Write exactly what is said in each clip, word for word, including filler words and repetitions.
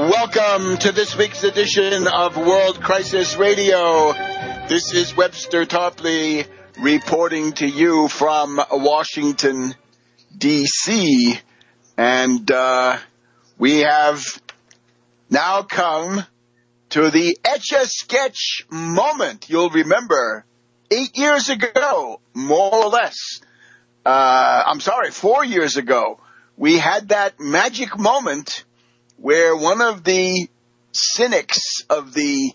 Welcome to this week's edition of World Crisis Radio. This is Webster Tarpley reporting to you from Washington, D C And uh, we have now come to the Etch-a-Sketch moment. You'll remember eight years ago, more or less, uh, I'm sorry, four years ago, we had that magic moment where one of the cynics of the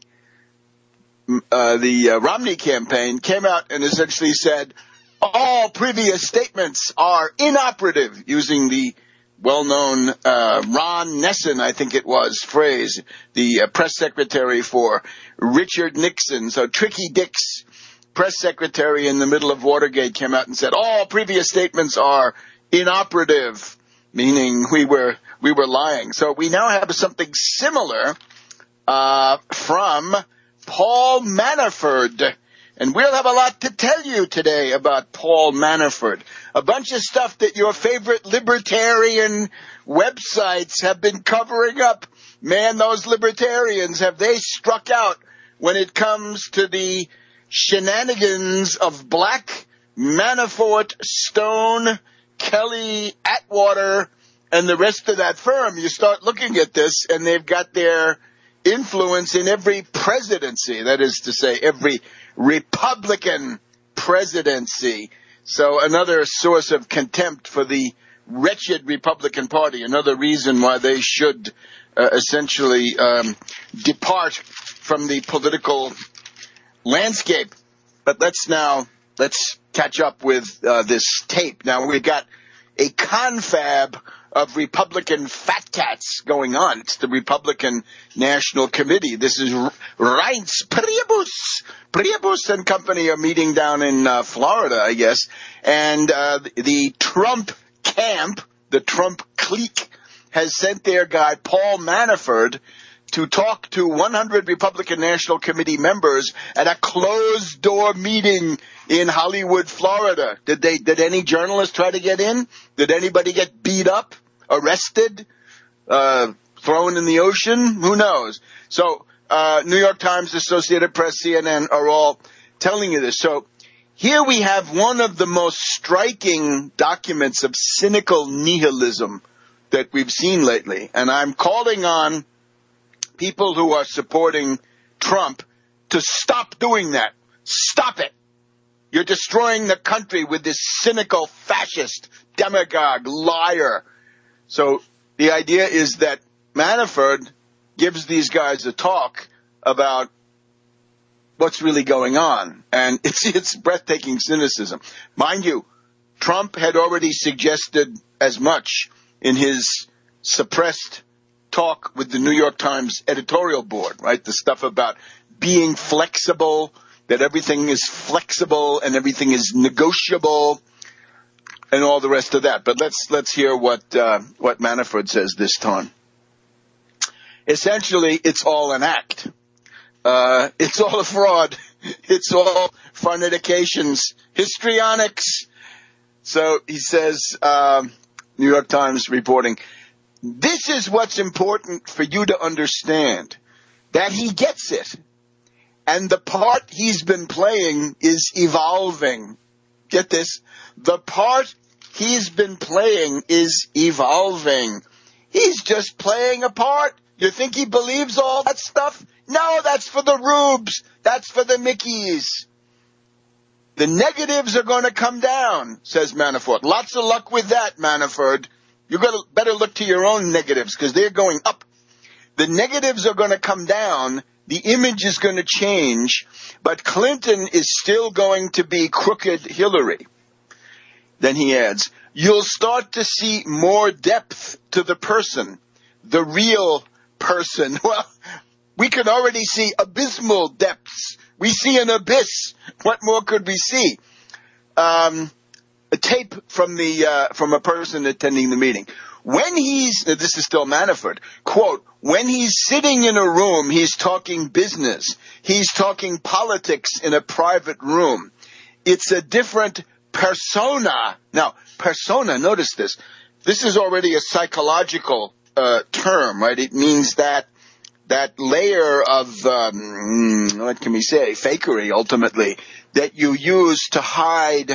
uh, the uh, Romney campaign came out and essentially said, all previous statements are inoperative, using the well-known uh, Ron Nessen, I think it was, phrase, the uh, press secretary for Richard Nixon. So Tricky Dick's press secretary in the middle of Watergate came out and said, all previous statements are inoperative, meaning we were we were lying. So we now have something similar uh, from Paul Manafort. And we'll have a lot to tell you today about Paul Manafort. A bunch of stuff that your favorite libertarian websites have been covering up. Man, those libertarians, have they struck out when it comes to the shenanigans of Black, Manafort, Stone, Kelly, Atwater, and the rest of that firm. You start looking at this, and they've got their influence in every presidency. That is to say, every Republican presidency. So another source of contempt for the wretched Republican Party. Another reason why they should uh, essentially um, depart from the political landscape. But let's now, let's catch up with uh, this tape. Now, we've got a confab of Republican fat cats going on. It's the Republican National Committee. This is Reince Priebus. Priebus and company are meeting down in uh, Florida, I guess. And uh, the Trump camp, the Trump clique, has sent their guy, Paul Manafort, to talk to one hundred Republican National Committee members at a closed-door meeting in Hollywood, Florida. Did they? Did any journalists try to get in? Did anybody get beat up, arrested, uh, thrown in the ocean? Who knows? So uh, New York Times, Associated Press, C N N are all telling you this. So here we have one of the most striking documents of cynical nihilism that we've seen lately. And I'm calling on people who are supporting Trump to stop doing that. Stop it. You're destroying the country with this cynical fascist demagogue liar. So the idea is that Manafort gives these guys a talk about what's really going on. And it's, it's breathtaking cynicism. Mind you, Trump had already suggested as much in his suppressed talk with the New York Times editorial board, right? The stuff about being flexible, that everything is flexible and everything is negotiable, and all the rest of that. But let's let's hear what uh, what Manafort says this time. Essentially, it's all an act. Uh, it's all a fraud. It's all farnetications, histrionics. So he says, uh, New York Times reporting, this is what's important for you to understand, that he gets it. And the part he's been playing is evolving. Get this? The part he's been playing is evolving. He's just playing a part. You think he believes all that stuff? No, that's for the rubes. That's for the Mickeys. The negatives are going to come down, says Manafort. Lots of luck with that, Manafort. You got to better look to your own negatives because they're going up. The negatives are going to come down. The image is going to change, but Clinton is still going to be crooked Hillary. Then he adds, you'll start to see more depth to the person, the real person. Well, we can already see abysmal depths. We see an abyss. What more could we see? Um, a tape from the uh, from a person attending the meeting. When he's, this is still Manafort, quote, when he's sitting in a room, he's talking business. He's talking politics in a private room. It's a different persona. Now, persona, notice this. This is already a psychological uh, term, right? It means that that layer of, um, what can we say, fakery, ultimately, that you use to hide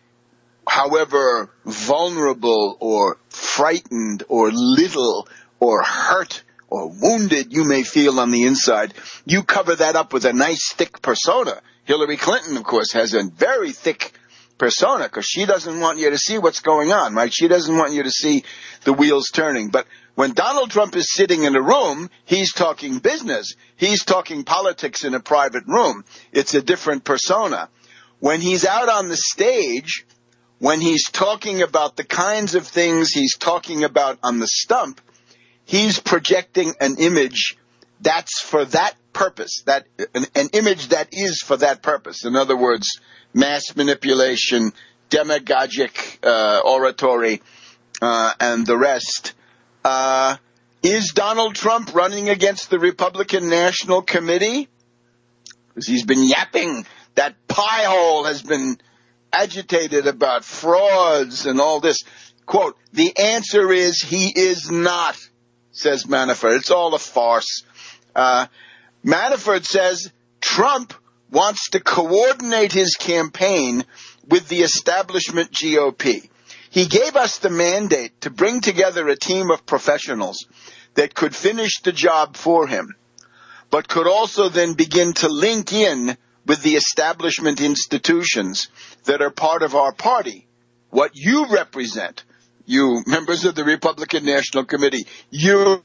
however vulnerable or frightened or little or hurt or wounded you may feel on the inside. You cover that up with a nice thick persona. Hillary Clinton, of course, has a very thick persona because she doesn't want you to see what's going on, right? She doesn't want you to see the wheels turning. But when Donald Trump is sitting in a room, he's talking business. He's talking politics in a private room. It's a different persona. When he's out on the stage, when he's talking about the kinds of things he's talking about on the stump, he's projecting an image that's for that purpose, that an, an image that is for that purpose. In other words, mass manipulation, demagogic uh, oratory, uh, and the rest. Uh, is Donald Trump running against the Republican National Committee? Because he's been yapping. That pie hole has been agitated about frauds and all this. Quote, the answer is he is not, says Manafort. It's all a farce. Uh, Manafort says Trump wants to coordinate his campaign with the establishment G O P. He gave us the mandate to bring together a team of professionals that could finish the job for him, but could also then begin to link in with the establishment institutions that are part of our party. What you represent, you members of the Republican National Committee, you,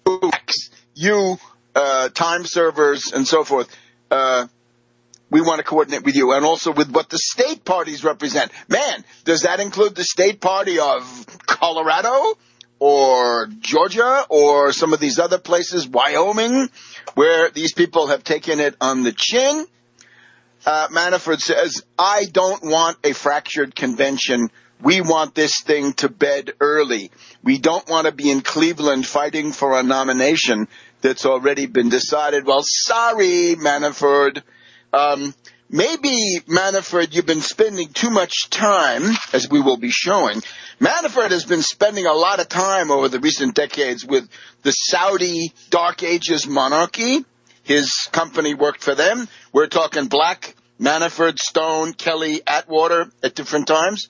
you uh, time servers and so forth, uh, we want to coordinate with you, and also with what the state parties represent. Man, does that include the state party of Colorado or Georgia or some of these other places, Wyoming, where these people have taken it on the chin? Uh, Manafort says, I don't want a fractured convention. We want this thing to bed early. We don't want to be in Cleveland fighting for a nomination that's already been decided. Well, sorry, Manafort. Um, maybe, Manafort, you've been spending too much time, as we will be showing. Manafort has been spending a lot of time over the recent decades with the Saudi Dark Ages monarchy. His company worked for them. We're talking Black, Manafort, Stone, Kelly, Atwater at different times.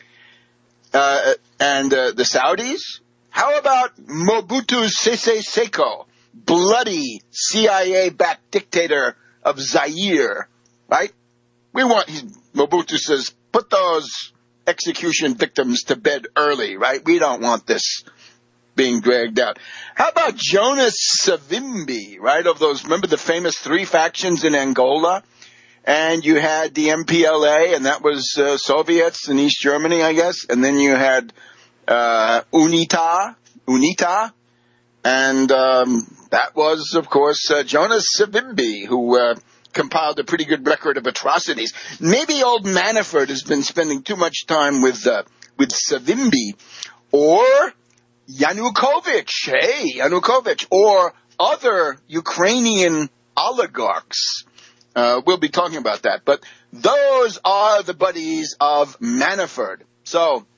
Uh, and uh, the Saudis? How about Mobutu Sese Seko, bloody C I A-backed dictator of Zaire, right? We want, Mobutu says, put those execution victims to bed early, right? We don't want this being dragged out. How about Jonas Savimbi, right? Of those, remember the famous three factions in Angola? And you had the M P L A, and that was uh, Soviets in East Germany, I guess. And then you had uh, UNITA, UNITA, and um, that was, of course, uh, Jonas Savimbi, who uh, compiled a pretty good record of atrocities. Maybe old Manafort has been spending too much time with uh, with Savimbi, or Yanukovych, hey, Yanukovych, or other Ukrainian oligarchs. Uh, we'll be talking about that. But those are the buddies of Manafort. So,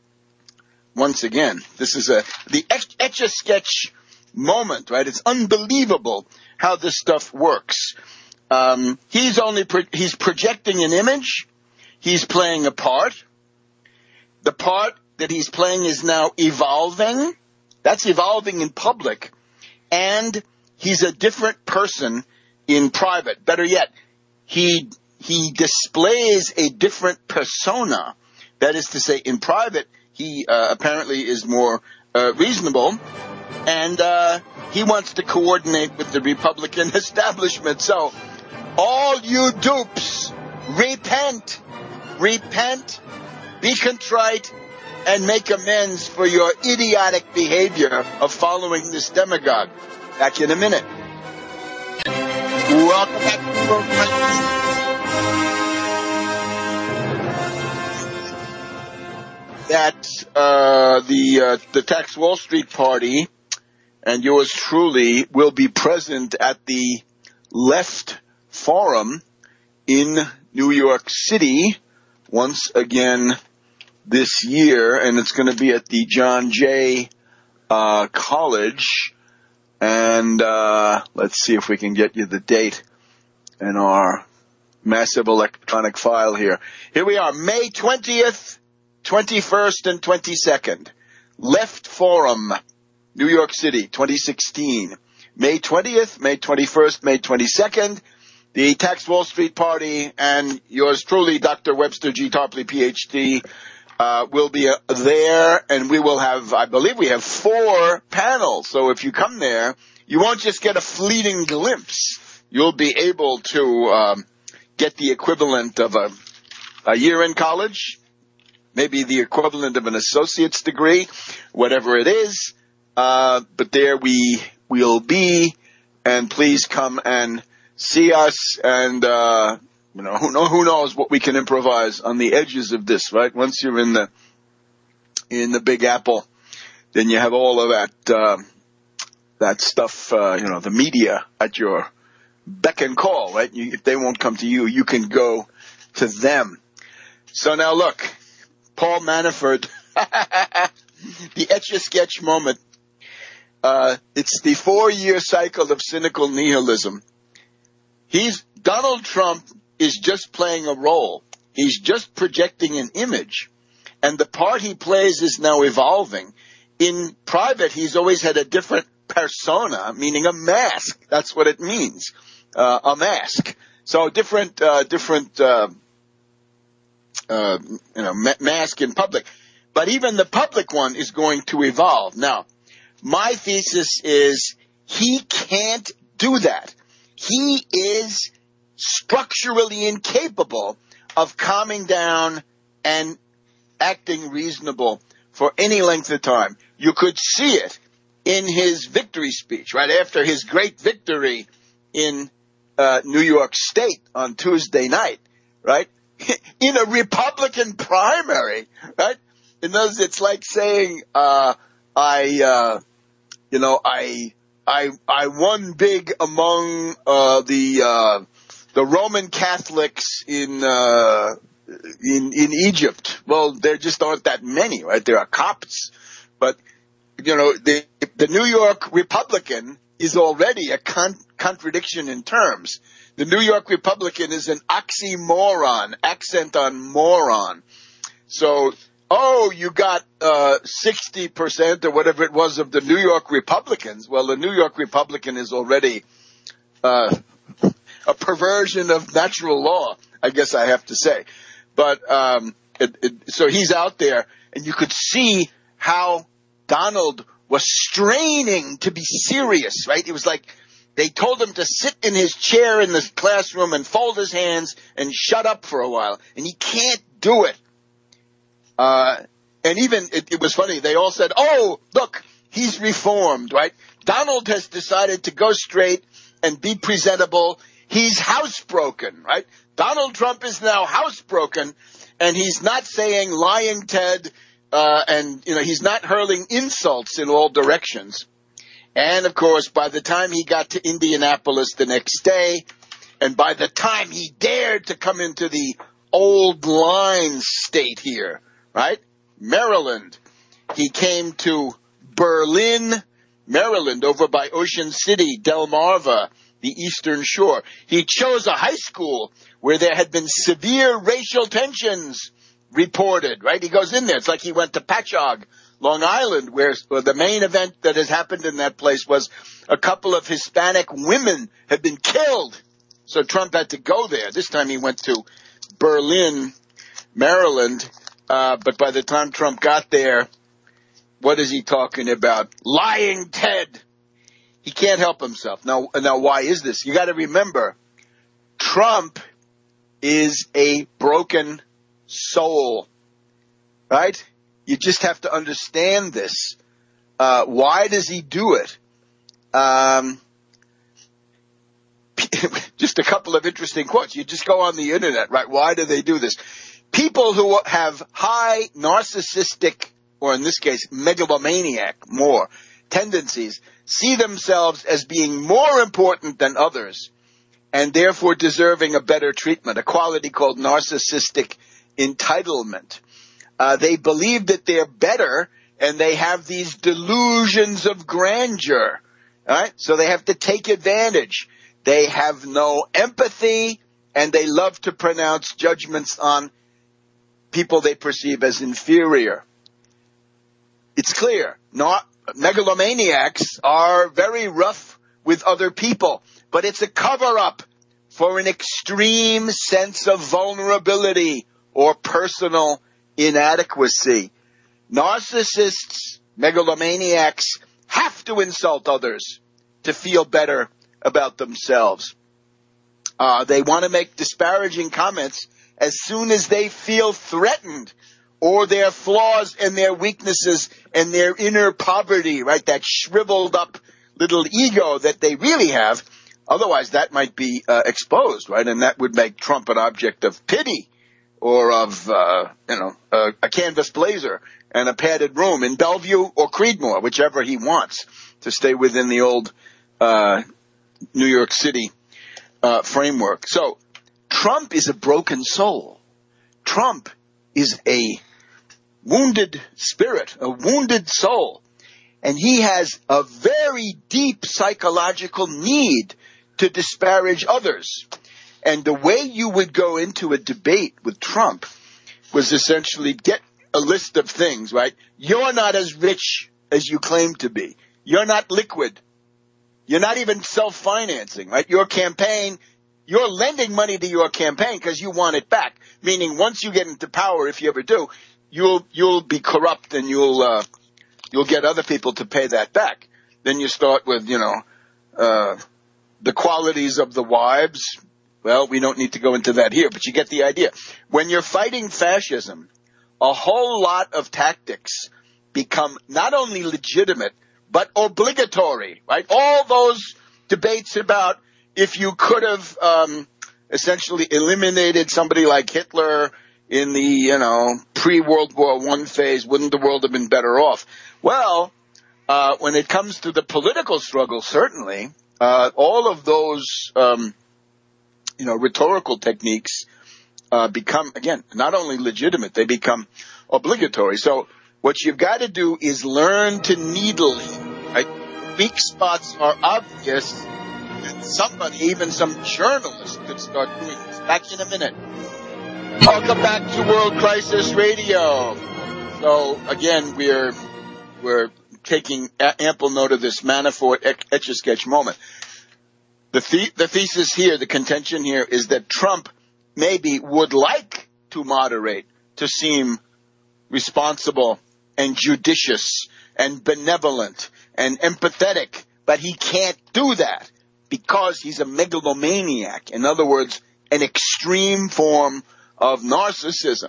once again, this is a the Etch-a-Sketch moment, right? It's unbelievable how this stuff works. Um, he's only pro- he's projecting an image. He's playing a part. The part that he's playing is now evolving. That's evolving in public. And he's a different person in private. Better yet, he he displays a different persona. That is to say, in private, he uh, apparently is more uh, reasonable, and uh, he wants to coordinate with the Republican establishment. So, all you dupes, repent, repent, be contrite, and make amends for your idiotic behavior of following this demagogue. Back in a minute. Welcome back to World Crisis. That uh, the uh, the Tax Wall Street Party and yours truly will be present at the Left Forum in New York City once again this year, and it's going to be at the John Jay uh, College. And uh, let's see if we can get you the date in our massive electronic file here. Here we are, May twentieth, twenty-first, and twenty-second. Left Forum, New York City, twenty sixteen. May twentieth, May twenty-first, May twenty-second. The Tax Wall Street Party and yours truly, Doctor Webster G. Tarpley, P H D, uh, will be uh, there, and we will have, I believe we have four panels. So if you come there, you won't just get a fleeting glimpse. You'll be able to um, get the equivalent of a, a year in college, maybe the equivalent of an associate's degree, whatever it is. Uh, but there we will be, and please come and see us, and uh, you know, who, know, who knows what we can improvise on the edges of this, right? Once you're in the in the Big Apple, then you have all of that uh, that stuff, uh, you know, the media at your beck and call, right? You, if they won't come to you, you can go to them. So now look, Paul Manafort, the Etch-a-Sketch moment. Uh, it's the four-year cycle of cynical nihilism. He's Donald Trump is just playing a role. He's just projecting an image. And the part he plays is now evolving. In private, he's always had a different persona, meaning a mask. That's what it means, uh, a mask. So different, uh, different, uh, uh, you know, ma- mask in public. But even the public one is going to evolve. Now, my thesis is he can't do that. He is structurally incapable of calming down and acting reasonable for any length of time. You could see it in his victory speech, right after his great victory in uh, New York State on Tuesday night, right? In a Republican primary, right? In those, it's like saying, uh, I, uh, you know, I... I I won big among uh, the uh, the Roman Catholics in uh, in in Egypt. Well, there just aren't that many, right? There are Copts, but you know the the New York Republican is already a con- contradiction in terms. The New York Republican is an oxymoron, accent on moron. So. Oh, you got uh, sixty percent or whatever it was of the New York Republicans. Well, the New York Republican is already uh, a perversion of natural law, I guess I have to say. But um, it, it, so he's out there, and you could see how Donald was straining to be serious, right? It was like they told him to sit in his chair in the classroom and fold his hands and shut up for a while, and he can't do it. Uh, and even, it, it was funny, they all said, oh, look, he's reformed, right? Donald has decided to go straight and be presentable. He's housebroken, right? Donald Trump is now housebroken, and he's not saying lying Ted, uh, and, you know, he's not hurling insults in all directions. And, of course, by the time he got to Indianapolis the next day, and by the time he dared to come into the old line state here, right? Maryland. He came to Berlin, Maryland, over by Ocean City, Delmarva, the Eastern Shore. He chose a high school where there had been severe racial tensions reported, right? He goes in there. It's like he went to Patchogue, Long Island, where, where the main event that has happened in that place was a couple of Hispanic women had been killed. So Trump had to go there. This time he went to Berlin, Maryland. Uh, but by the time Trump got there, what is he talking about? Lying Ted. He can't help himself. Now, now why is this? You got to remember, Trump is a broken soul, right? You just have to understand this. Uh, why does he do it? Um, just a couple of interesting quotes. You just go on the internet, right? Why do they do this? People who have high narcissistic, or in this case, megalomaniac, more tendencies, see themselves as being more important than others and therefore deserving a better treatment, a quality called narcissistic entitlement. Uh, they believe that they're better and they have these delusions of grandeur, right? So they have to take advantage. They have no empathy, and they love to pronounce judgments on people they perceive as inferior. It's clear, not megalomaniacs are very rough with other people, but it's a cover-up for an extreme sense of vulnerability or personal inadequacy. Narcissists, megalomaniacs, have to insult others to feel better about themselves. Uh, they want to make disparaging comments as soon as they feel threatened, or their flaws and their weaknesses and their inner poverty, right? That shriveled up little ego that they really have. Otherwise, that might be uh, exposed, right? And that would make Trump an object of pity or of, uh, you know, uh, a canvas blazer and a padded room in Bellevue or Creedmoor, whichever he wants, to stay within the old uh, New York City uh, framework. So Trump is a broken soul. Trump is a wounded spirit, a wounded soul. And he has a very deep psychological need to disparage others. And the way you would go into a debate with Trump was essentially get a list of things, right? You're not as rich as you claim to be. You're not liquid. You're not even self-financing, right? Your campaign, you're lending money to your campaign because you want it back. Meaning once you get into power, if you ever do, you'll you'll be corrupt and you'll uh, you'll get other people to pay that back. Then you start with, you know, uh, the qualities of the wives. Well, we don't need to go into that here, but you get the idea. When you're fighting fascism, a whole lot of tactics become not only legitimate, but obligatory, right? All those debates about if you could have um, essentially eliminated somebody like Hitler in the, you know, pre-World War One phase, wouldn't the world have been better off? Well, uh, when it comes to the political struggle, certainly, uh, all of those, um, you know, rhetorical techniques uh, become, again, not only legitimate, they become obligatory. So what you've got to do is learn to needle him, right? Weak spots are obvious, and somebody, even some journalist, could start doing this. Back in a minute. Welcome back to World Crisis Radio. So again, we're we're taking a- ample note of this Manafort Etch-a-Sketch moment. The, the the thesis here, the contention here, is that Trump maybe would like to moderate, to seem responsible and judicious and benevolent and empathetic, but he can't do that because he's a megalomaniac. In other words, an extreme form of narcissism.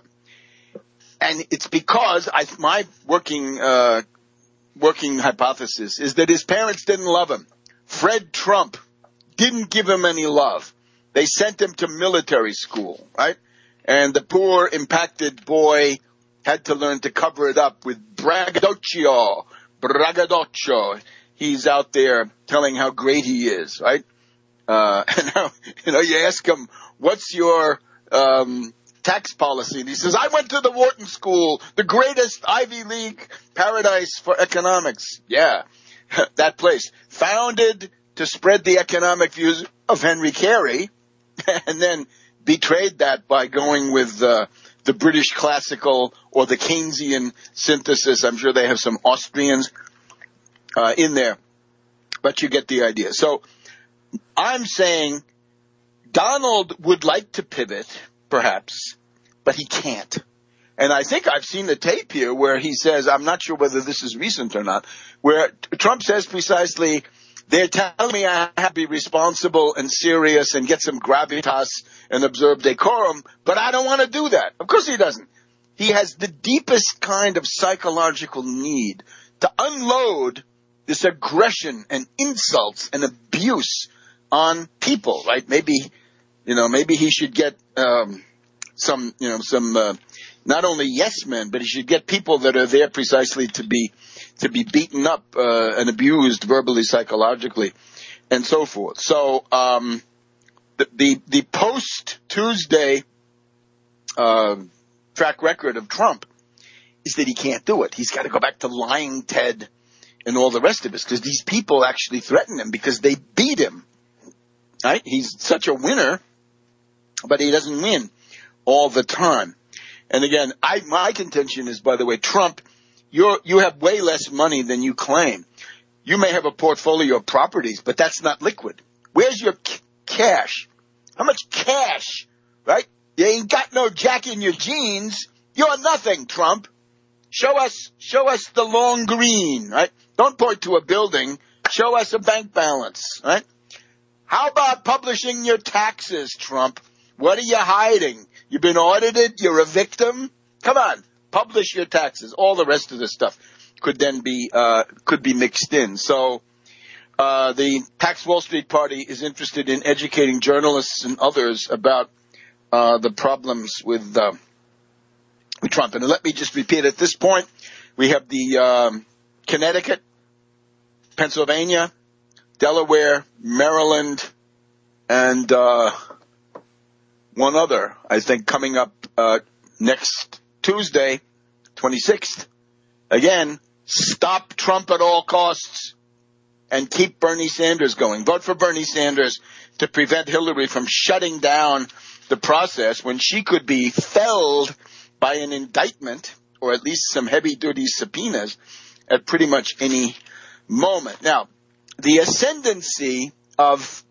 And it's because I, my working uh, working hypothesis is that his parents didn't love him. Fred Trump didn't give him any love. They sent him to military school, right? And the poor, impacted boy had to learn to cover it up with braggadocio, braggadocio. He's out there telling how great he is, right? Uh, and now, you know, you ask him, what's your um, tax policy? And he says, I went to the Wharton School, the greatest Ivy League paradise for economics. Yeah, that place. Founded to spread the economic views of Henry Carey, and then betrayed that by going with uh, the British classical or the Keynesian synthesis. I'm sure they have some Austrians uh, in there, but you get the idea. So I'm saying Donald would like to pivot, perhaps, but he can't. And I think I've seen the tape here where he says, I'm not sure whether this is recent or not, where Trump says precisely, they're telling me I have to be responsible and serious and get some gravitas and observe decorum, but I don't want to do that. Of course he doesn't. He has the deepest kind of psychological need to unload this aggression and insults and abuse on people, right? Maybe, you know, maybe he should get um, some, you know, some uh, not only yes men, but he should get people that are there precisely to be to be beaten up uh, and abused verbally, psychologically, and so forth. So um, the the, the post Tuesday uh, track record of Trump is that he can't do it. He's got to go back to lying Ted and all the rest of us, because these people actually threaten him because they beat him. Right? He's such a winner, but he doesn't win all the time. And again, I, my contention is, by the way, Trump, you're, you have way less money than you claim. You may have a portfolio of properties, but that's not liquid. Where's your c- cash? How much cash, right? You ain't got no jack in your jeans. You're nothing, Trump. Show us, show us the long green, right? Don't point to a building. Show us a bank balance, right? How about publishing your taxes, Trump? What are you hiding? You've been audited? You're a victim? Come on, publish your taxes. All the rest of the stuff could then be, uh, could be mixed in. So, uh, the Tax Wall Street Party is interested in educating journalists and others about, uh, the problems with, uh, with Trump. And let me just repeat at this point, we have the, um, Connecticut, Pennsylvania, Delaware, Maryland, and, uh, one other, I think, coming up, uh, next Tuesday, twenty-sixth. Again, stop Trump at all costs and keep Bernie Sanders going. Vote for Bernie Sanders to prevent Hillary from shutting down the process when she could be felled by an indictment or at least some heavy-duty subpoenas at pretty much any moment. Now, the ascendancy of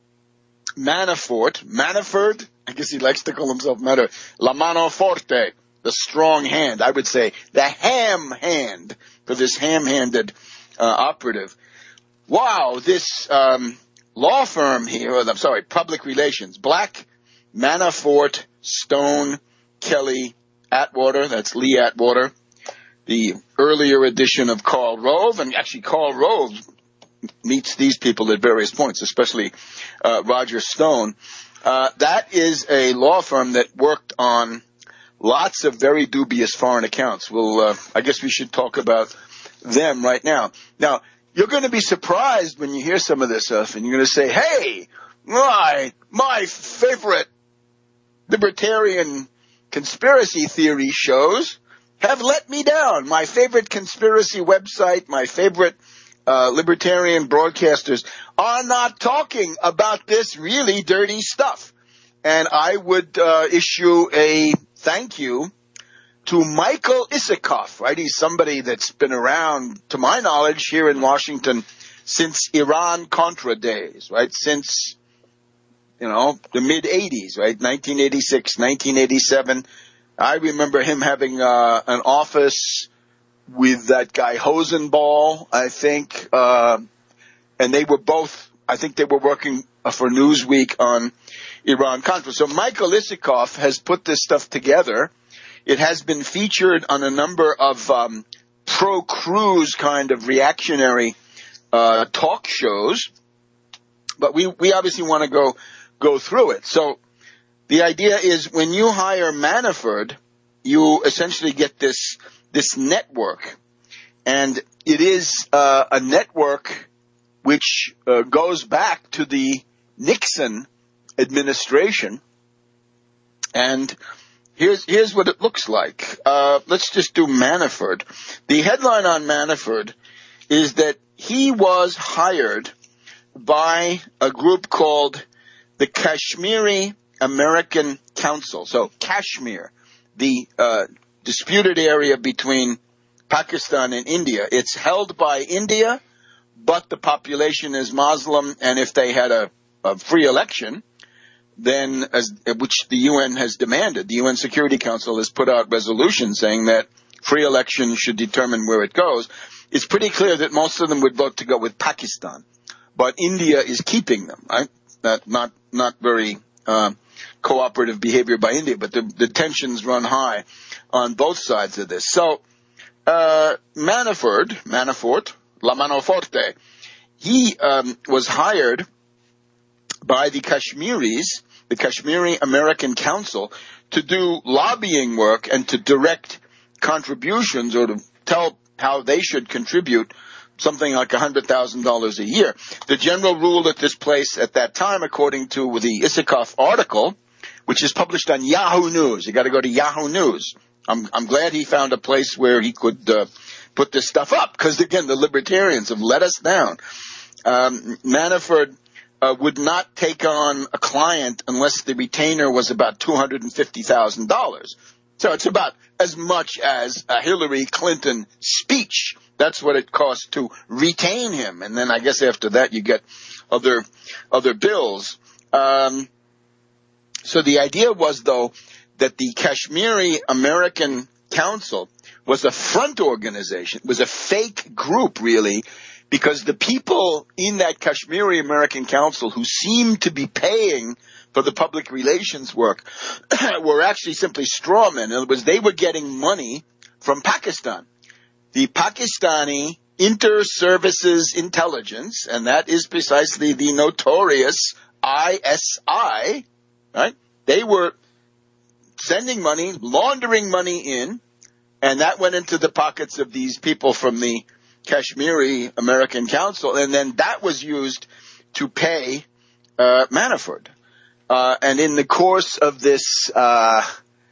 Manafort, Manafort, I guess he likes to call himself Manafort, La Mano Forte, the strong hand, I would say, the ham hand for this ham-handed uh, operative. Wow, this um, law firm here, or I'm sorry, public relations, Black, Manafort, Stone, Kelly, Atwater, that's Lee Atwater, the earlier edition of Karl Rove, and actually Karl Rove meets these people at various points, especially uh, Roger Stone. Uh, that is a law firm that worked on lots of very dubious foreign accounts. Well, uh, I guess we should talk about them right now. Now, you're going to be surprised when you hear some of this stuff, and you're going to say, hey, my, my favorite libertarian conspiracy theory shows have let me down. My favorite conspiracy website, my favorite uh, libertarian broadcasters are not talking about this really dirty stuff. And I would uh, issue a thank you to Michael Isikoff, right? He's somebody that's been around, to my knowledge, here in Washington since Iran-Contra days, right? Since, you know, the mid-eighties, right? nineteen eighty-six, nineteen eighty-seven. I remember him having uh, an office with that guy Hosenball, I think, uh, and they were both, I think they were working for Newsweek on Iran-Contra. So Michael Isikoff has put this stuff together. It has been featured on a number of um, pro-Cruz kind of reactionary uh, talk shows, but we, we obviously want to go go through it. So the idea is when you hire Manafort, you essentially get this this network, and it is uh, a network which uh, goes back to the Nixon administration, and here's here's what it looks like. Uh, let's just do Manafort. The headline on Manafort is that he was hired by a group called the Kashmiri American Council. So Kashmir, the uh, disputed area between Pakistan and India. It's held by India, but the population is Muslim, and if they had a, a free election, then, as, which the U N has demanded, the U N Security Council has put out resolutions saying that free elections should determine where it goes. It's pretty clear that most of them would vote to go with Pakistan, but India is keeping them, right? That not not very uh, cooperative behavior by India, but the, the tensions run high on both sides of this. So uh, Manafort, Manafort, La Manoforte, he um, was hired by the Kashmiris, the Kashmiri American Council, to do lobbying work and to direct contributions or to tell how they should contribute something like one hundred thousand dollars a year. The general rule at this place at that time, according to the Isikoff article, which is published on Yahoo News, you got to go to Yahoo News, I'm, I'm glad he found a place where he could uh, put this stuff up, because, again, the libertarians have let us down. Um, Manafort uh, would not take on a client unless the retainer was about two hundred fifty thousand dollars. So it's about as much as a Hillary Clinton speech. That's what it costs to retain him. And then I guess after that you get other other bills. Um, so the idea was, though, that the Kashmiri American Council was a front organization, was a fake group, really, because the people in that Kashmiri American Council who seemed to be paying for the public relations work were actually simply strawmen. In other words, they were getting money from Pakistan. The Pakistani Inter-Services Intelligence, and that is precisely the notorious I S I, right? They were sending money, laundering money in, and that went into the pockets of these people from the Kashmiri American Council, and then that was used to pay uh, Manafort. Uh, and in the course of this uh,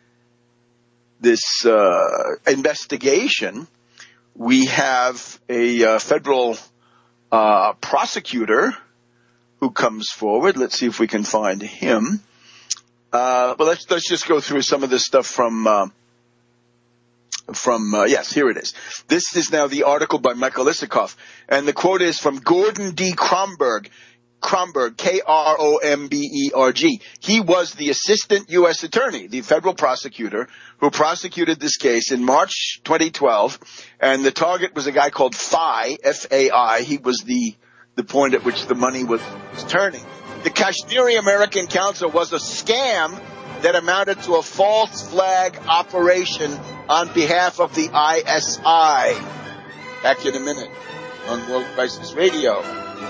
this uh, investigation, we have a uh, federal uh, prosecutor who comes forward. Let's see if we can find him. Uh, but let's let's just go through some of this stuff from uh, from uh, yes, here it is. This is now the article by Michael Isikoff, and the quote is from Gordon D. Kromberg. Kromberg, K R O M B E R G. He was the assistant U S attorney, the federal prosecutor, who prosecuted this case in March twenty twelve, and the target was a guy called Fai, F A I. He was the the point at which the money was, was turning. The Kashmiri American Council was a scam that amounted to a false flag operation on behalf of the I S I. Back in a minute on World Crisis Radio.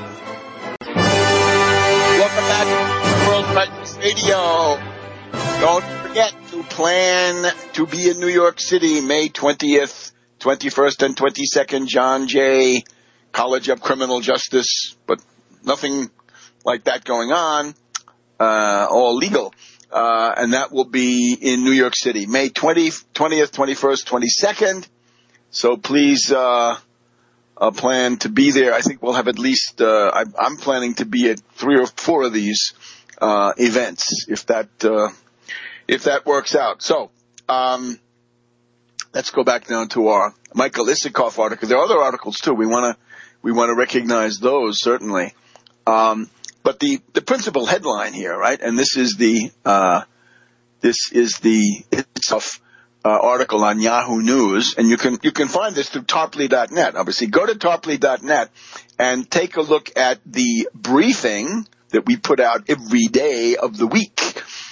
Welcome back to World Crisis Radio. Don't forget to plan to be in New York City May twentieth, twenty-first, and twenty-second. John Jay College of Criminal Justice, but nothing like that going on. Uh, all legal. Uh, and that will be in New York City May twentieth, twenty-first, twenty-second. So please uh Uh, plan to be there. I think we'll have at least, uh, I, I'm planning to be at three or four of these, uh, events, if that, uh, if that works out. So, um, let's go back now to our Michael Isikoff article. There are other articles too. We want to, we want to recognize those, certainly. Um, but the, the principal headline here, right? And this is the, uh, this is the Isikoff Uh, article on Yahoo News, and you can you can find this through tarpley dot net. Obviously, go to tarpley dot net and take a look at the briefing that we put out every day of the week.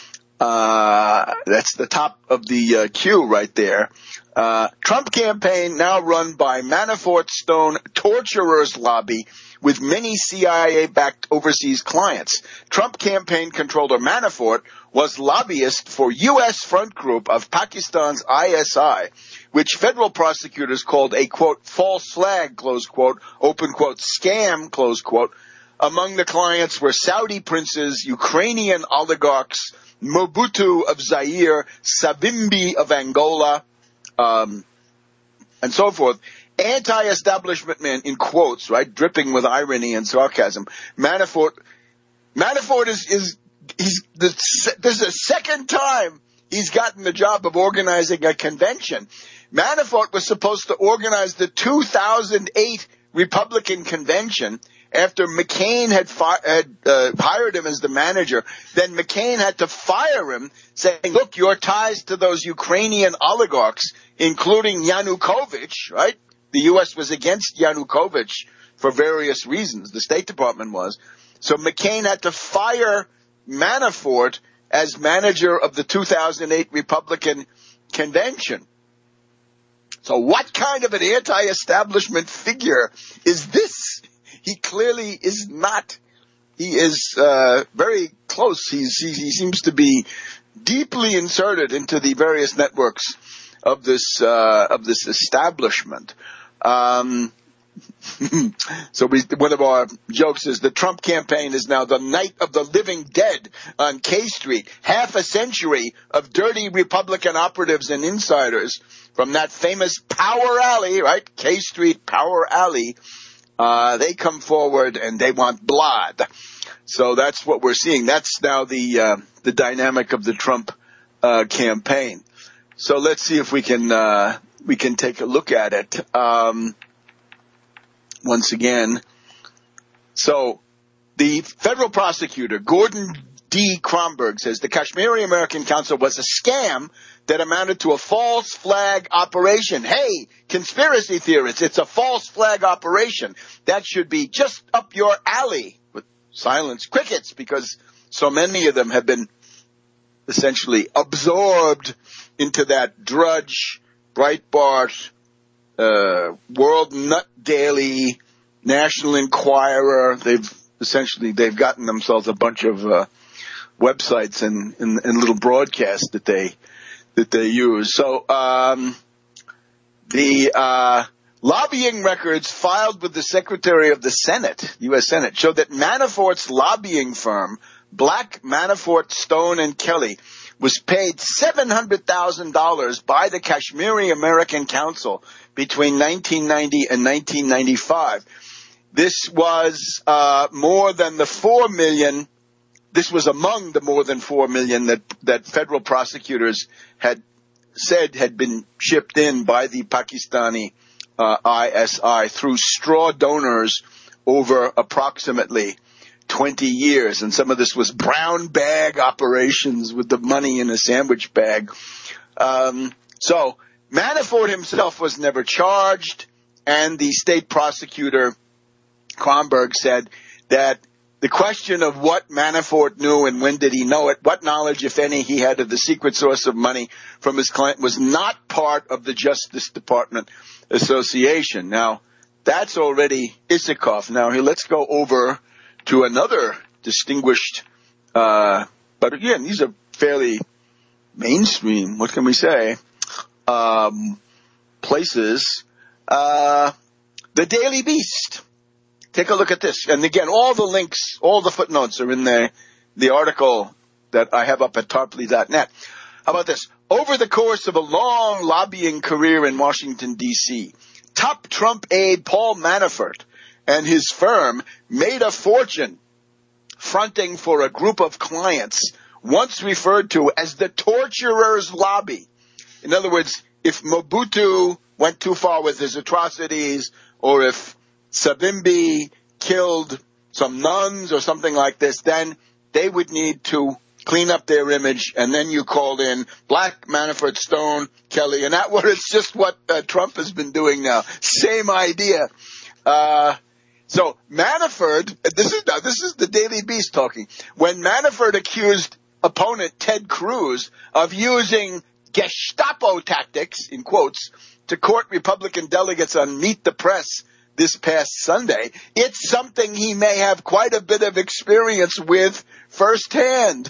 Uh, that's the top of the uh, queue right there. Uh, Trump campaign now run by Manafort Stone torturers lobby with many C I A-backed overseas clients. Trump campaign controller Manafort was lobbyist for U S front group of Pakistan's I S I, which federal prosecutors called a, quote, false flag, close quote, open quote, scam, close quote. Among the clients were Saudi princes, Ukrainian oligarchs, Mobutu of Zaire, Savimbi of Angola, um, and so forth. Anti-establishment man, in quotes, right, dripping with irony and sarcasm. Manafort, Manafort is, is, he's, the, this is the second time he's gotten the job of organizing a convention. Manafort was supposed to organize the two thousand eight Republican convention after McCain had, fi- had uh, hired him as the manager. Then McCain had to fire him, saying, look, your ties to those Ukrainian oligarchs, including Yanukovych, right? The U S was against Yanukovych for various reasons. The State Department was. So McCain had to fire Manafort as manager of the two thousand eight Republican convention. So what kind of an anti-establishment figure is this? He clearly is not. He is uh, very close. He's, he, he seems to be deeply inserted into the various networks of this uh, of this establishment. Um, So we, one of our jokes is the Trump campaign is now the night of the living dead on K Street. Half a century of dirty Republican operatives and insiders from that famous Power Alley, right? K Street Power Alley. Uh, they come forward and they want blood. So that's what we're seeing. That's now the, uh, the dynamic of the Trump, uh, campaign. So let's see if we can, uh, we can take a look at it. Um, once again. So the federal prosecutor, Gordon D. Kromberg, says the Kashmiri American Council was a scam that amounted to a false flag operation. Hey, conspiracy theorists, it's a false flag operation. That should be just up your alley. With silence, crickets, because so many of them have been essentially absorbed into that Drudge, Breitbart, uh, World Nut Daily, National Enquirer. They've essentially, they've gotten themselves a bunch of, uh, websites and, and, and little broadcasts that they, that they use. So, um, the, uh, lobbying records filed with the Secretary of the Senate, U S Senate, show that Manafort's lobbying firm, Black, Manafort, Stone and Kelly, was paid seven hundred thousand dollars by the Kashmiri American Council between nineteen ninety and nineteen ninety-five. This was, uh, more than the four million. This was among the more than four million that, that federal prosecutors had said had been shipped in by the Pakistani uh, I S I through straw donors over approximately twenty years. And some of this was brown bag operations with the money in a sandwich bag. Um, so Manafort himself was never charged, and the state prosecutor, Kromberg, said that the question of what Manafort knew and when did he know it, what knowledge, if any, he had of the secret source of money from his client was not part of the Justice Department Association. Now, that's already Isikoff. Now, here, let's go over to another distinguished, uh, but again, these are fairly mainstream, what can we say, um, places. Uh, the Daily Beast. Take a look at this. And again, all the links, all the footnotes are in the, the article that I have up at tarpley dot net. How about this? Over the course of a long lobbying career in Washington, D C, top Trump aide Paul Manafort and his firm made a fortune fronting for a group of clients once referred to as the torturer's lobby. In other words, if Mobutu went too far with his atrocities, or if Savimbi killed some nuns or something like this, then they would need to clean up their image, and then you called in Black, Manafort, Stone, Kelly, and that was just what uh, Trump has been doing now. Same idea. Uh, so Manafort, this is this is the Daily Beast talking. When Manafort accused opponent Ted Cruz of using Gestapo tactics, in quotes, to court Republican delegates on Meet the Press this past Sunday, it's something he may have quite a bit of experience with firsthand.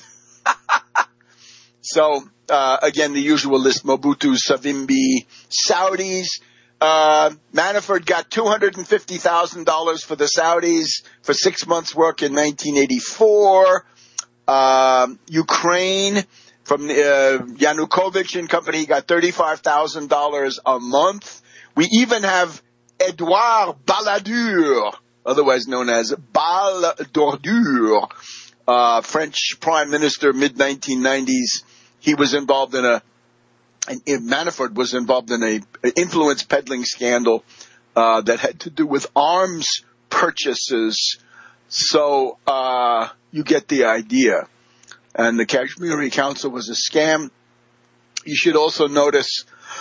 So, uh, again, the usual list: Mobutu, Savimbi, Saudis. Uh, Manafort got two hundred fifty thousand dollars for the Saudis for six months' work in nineteen eighty-four. Uh, Ukraine, from uh, Yanukovych and company, he got thirty-five thousand dollars a month. We even have Edouard Balladur, otherwise known as Bal d'Ordure, uh, French prime minister, mid nineteen nineties. He was involved in a, and Manafort was involved in a influence peddling scandal uh, that had to do with arms purchases. So uh, you get the idea. And the Kashmiri Council was a scam. You should also notice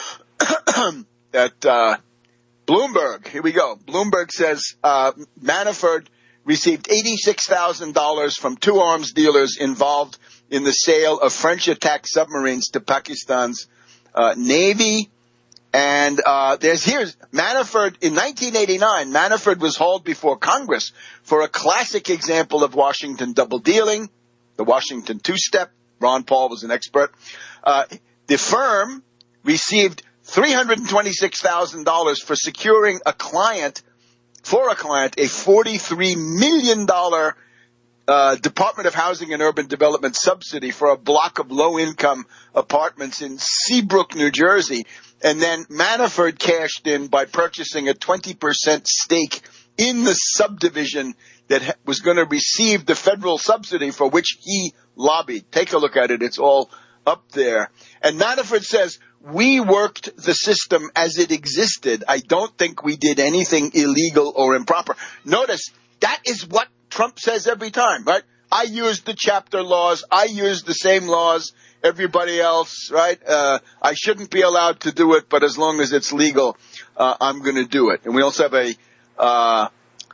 that uh, Bloomberg, here we go. Bloomberg says uh, Manafort received eighty-six thousand dollars from two arms dealers involved in the sale of French attack submarines to Pakistan's uh, Navy. And uh, there's here's Manafort in nineteen eighty-nine. Manafort was hauled before Congress for a classic example of Washington double dealing, the Washington two-step. Ron Paul was an expert. Uh, the firm received three hundred twenty-six thousand dollars for securing a client for a client, a forty-three million dollars uh, Department of Housing and Urban Development subsidy for a block of low-income apartments in Seabrook, New Jersey. And then Manafort cashed in by purchasing a twenty percent stake in the subdivision that was going to receive the federal subsidy for which he lobbied. Take a look at it. It's all up there. And Manafort says, we worked the system as it existed. I don't think we did anything illegal or improper. Notice, that is what Trump says every time, right? I used the chapter laws. I used the same laws everybody else, right? Uh, I shouldn't be allowed to do it, but as long as it's legal, uh, I'm going to do it. And we also have a, uh,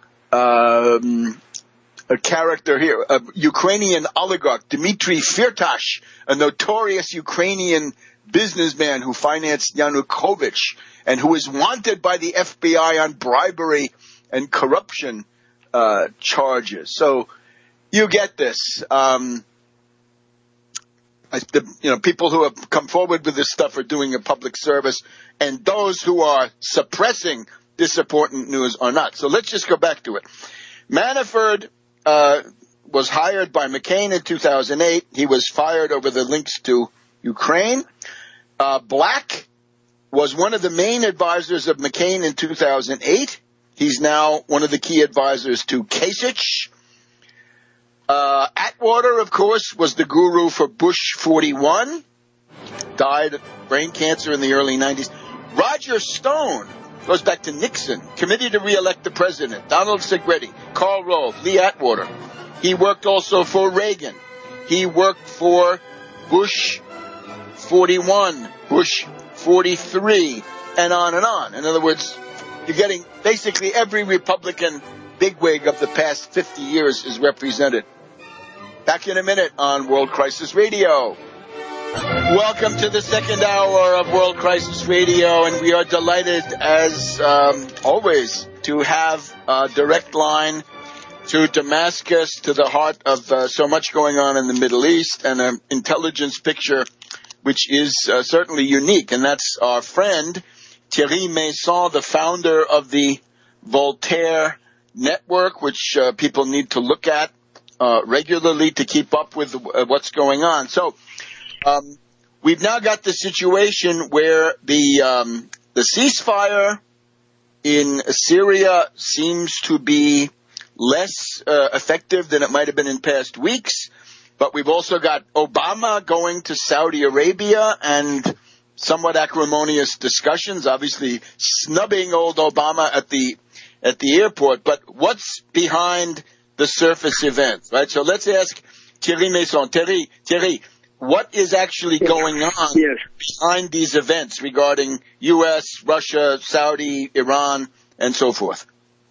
um, a character here, a Ukrainian oligarch, Dmitry Firtash, a notorious Ukrainian businessman who financed Yanukovych and who is wanted by the F B I on bribery and corruption uh, charges. So you get this. Um, I, the, you know, people who have come forward with this stuff are doing a public service, and those who are suppressing this important news are not. So let's just go back to it. Manafort uh, was hired by McCain in two thousand eight. He was fired over the links to Ukraine. Uh, Black was one of the main advisors of McCain in two thousand eight. He's now one of the key advisors to Kasich. Uh, Atwater, of course, was the guru for Bush forty-one. Died of brain cancer in the early nineties. Roger Stone goes back to Nixon. Committee to re-elect the president. Donald Segretti, Karl Rove, Lee Atwater. He worked also for Reagan. He worked for Bush forty-one, Bush forty-three, and on and on. In other words, you're getting basically every Republican bigwig of the past fifty years is represented. Back in a minute on World Crisis Radio. Welcome to the second hour of World Crisis Radio, and we are delighted, as um, always, to have a direct line to Damascus, to the heart of uh, so much going on in the Middle East, and an intelligence picture which is uh, certainly unique. And that's our friend, Thierry Meyssan, the founder of the Voltaire Network, which uh, people need to look at uh, regularly to keep up with uh, what's going on. So um, we've now got the situation where the um, the ceasefire in Syria seems to be less uh, effective than it might have been in past weeks. But we've also got Obama going to Saudi Arabia and somewhat acrimonious discussions, obviously snubbing old Obama at the at the airport. But what's behind the surface events, right? So let's ask Thierry Meyssan. Thierry, Thierry, what is actually going on yes. behind these events regarding U S, Russia, Saudi, Iran, and so forth?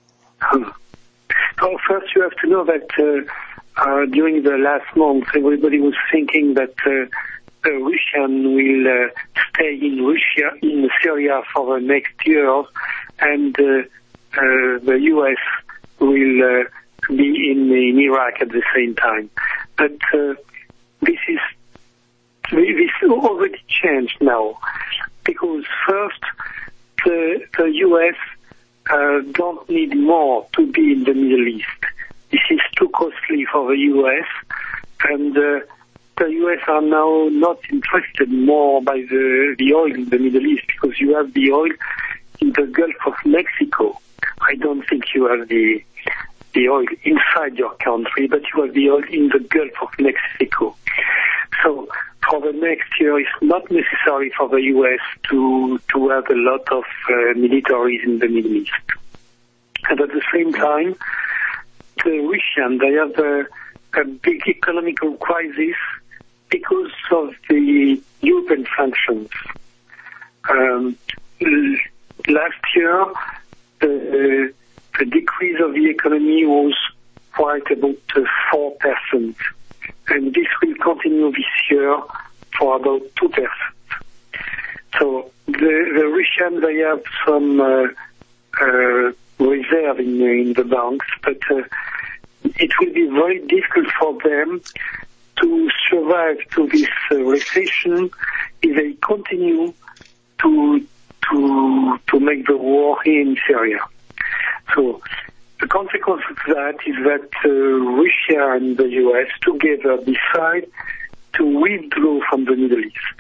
Well, first you have to know that uh, uh, during the last month, everybody was thinking that uh, the Russian will uh, stay in Russia, in Syria for the next year, and uh, uh, the U S will uh, be in, in Iraq at the same time. But uh, this is this already changed now, because first the, the U S uh, don't need more to be in the Middle East. This is too costly for the U S, and uh, the U S are now not interested more by the, the oil in the Middle East, because you have the oil in the Gulf of Mexico. I don't think you have the the oil inside your country, but you have the oil in the Gulf of Mexico. So for the next year, it's not necessary for the U S to to have a lot of uh, militaries in the Middle East. And at the same time, the Russians, they have a, a big economical crisis because of the European sanctions. Um, last year, the, the decrease of the economy was quite about uh, four percent. And this will continue this year for about two percent. So the, the Russians, they have some uh, uh, reserve in, in the banks, but uh, it will be very difficult for them to survive to this uh, recession if they continue to to to make the war here in Syria. So the consequence of that is that uh, Russia and the U S together decide to withdraw from the Middle East.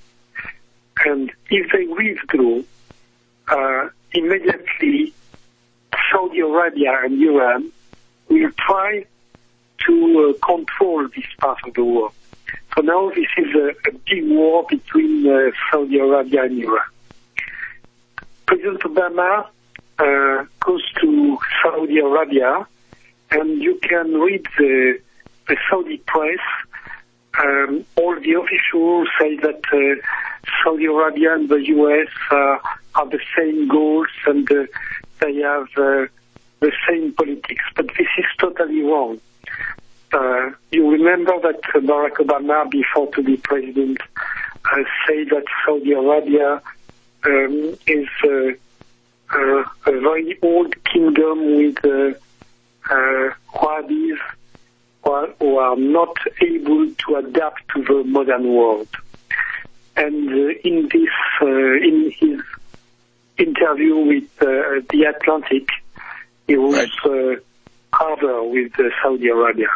And if they withdraw, uh, immediately Saudi Arabia and Iran will try to uh, control this part of the world. So now this is a, a big war between uh, Saudi Arabia and Iran. President Obama uh, goes to Saudi Arabia, and you can read the, the Saudi press. Um, all the officials say that uh, Saudi Arabia and the U S uh, have the same goals and uh, they have uh, the same politics. But this is totally wrong. Uh, you remember that Barack Obama, before to be president, uh, said that Saudi Arabia um, is uh, uh, a very old kingdom with uh, uh, Wahhabis who are not able to adapt to the modern world. And uh, in this, uh, in his interview with uh, the Atlantic, he was uh, harder with uh, Saudi Arabia.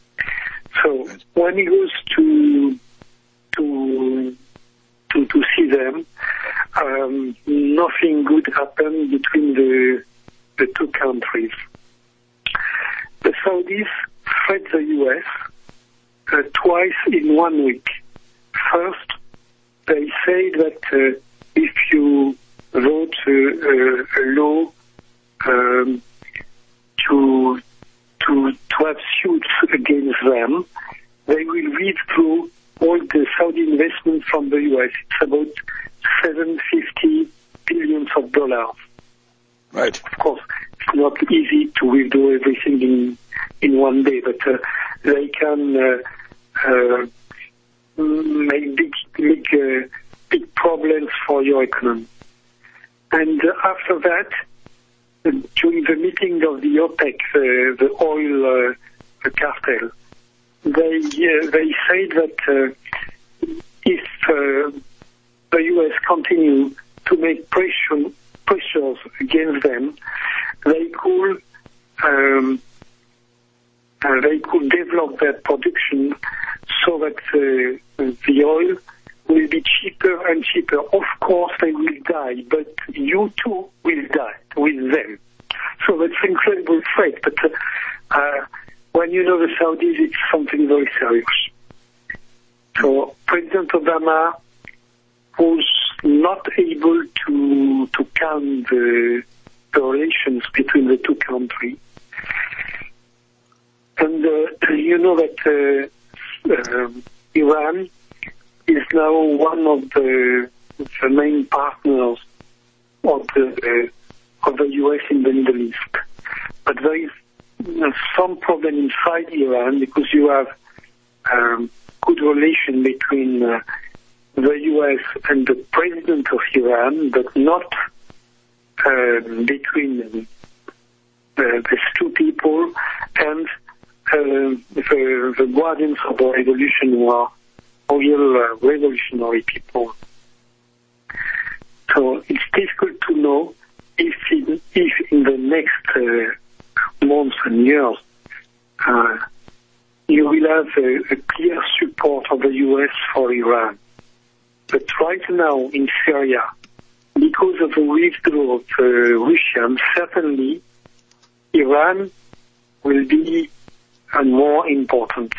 So when he goes to to to, to see them, um, nothing good happened between the the two countries. The Saudis threat the U S uh, twice in one week. First, they say that uh, if you vote uh, uh, a law um, to to to have suits against them, they will withdraw all the Saudi investment from the U S. It's about seven hundred fifty billions of dollars. Right. Of course, it's not easy to withdraw everything in in one day, but uh, they can uh, uh, make big, big, uh, big problems for your economy. And uh, after that, uh, during the meeting of the OPEC, uh, the oil uh, cartel, they uh, they say that uh, if uh, the U S continue to make pressure pressures against them, they could um, uh, they could develop their production so that uh, the oil will be cheaper and cheaper. Of course, they will die, but you too will die with them. So that's an incredible threat. But uh, uh, when you know the Saudis, it's something very serious. So President Obama was not able to to calm the, the relations between the two countries. And uh, you know that uh, uh, Iran is now one of the, the main partners of the uh, of the U S in the Middle East. But there is uh, some problem inside Iran because you have um, good relation between uh, the U S and the president of Iran, but not uh, between uh, these two people and uh, the, the guardians of the revolution who are real uh, revolutionary people. So it's difficult to know if in, if in the next uh, months and years uh, you will have a, a clear support of the U S for Iran. But right now in Syria, because of the withdrawal of uh, Russia, certainly Iran will be uh, more important.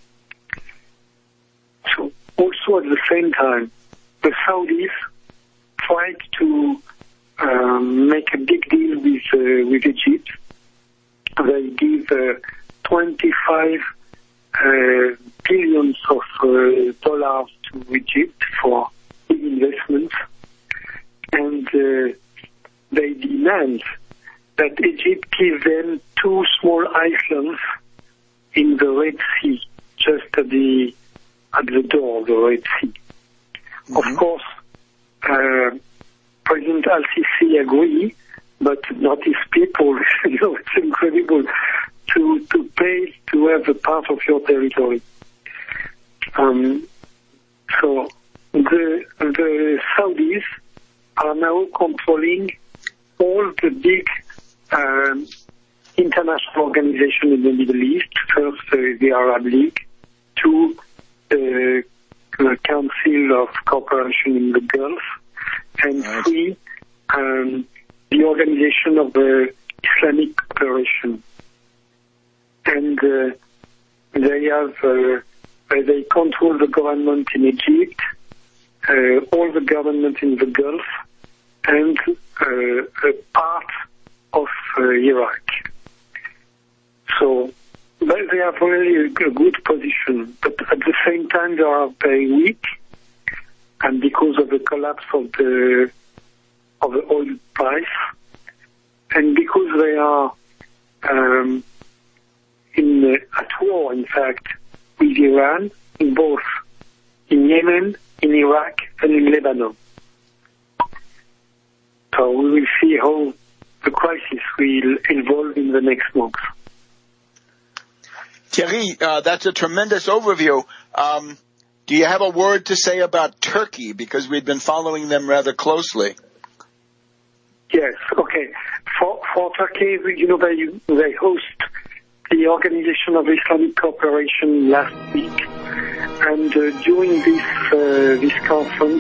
So also at the same time, the Saudis tried to um, make a big deal with uh, with Egypt. They give uh, twenty-five uh, billions of uh, dollars to Egypt for big investments, and uh, they demand that Egypt give them two small islands in the Red Sea, just at the at the door of the Red Sea. Mm-hmm. Of course, uh, President Al-Sisi agreed, but not his people. You know, it's incredible to to pay to have a part of your territory. Um, so the the Saudis are now controlling all the big um, international organizations in the Middle East. First, uh, the Arab League. Two, uh, the Council of Cooperation in the Gulf. And Right. three, um, the Organization of the Islamic Cooperation. And uh, they have, uh, they control the government in Egypt, uh, all the government in the Gulf, and uh, a part of uh, Iraq. So they they have really a, a good position, but at the same time they are very weak, and because of the collapse of the of the oil price, and because they are um, in uh, at war, in fact, with Iran, in both in Yemen, in Iraq, and in Lebanon. So we will see how the crisis will evolve in the next months. Thierry, uh, that's a tremendous overview. Um, do you have a word to say about Turkey? Because we've been following them rather closely. Yes, okay. For for Turkey, you know, they they host the Organization of Islamic Cooperation last week, and uh, during this uh, this conference,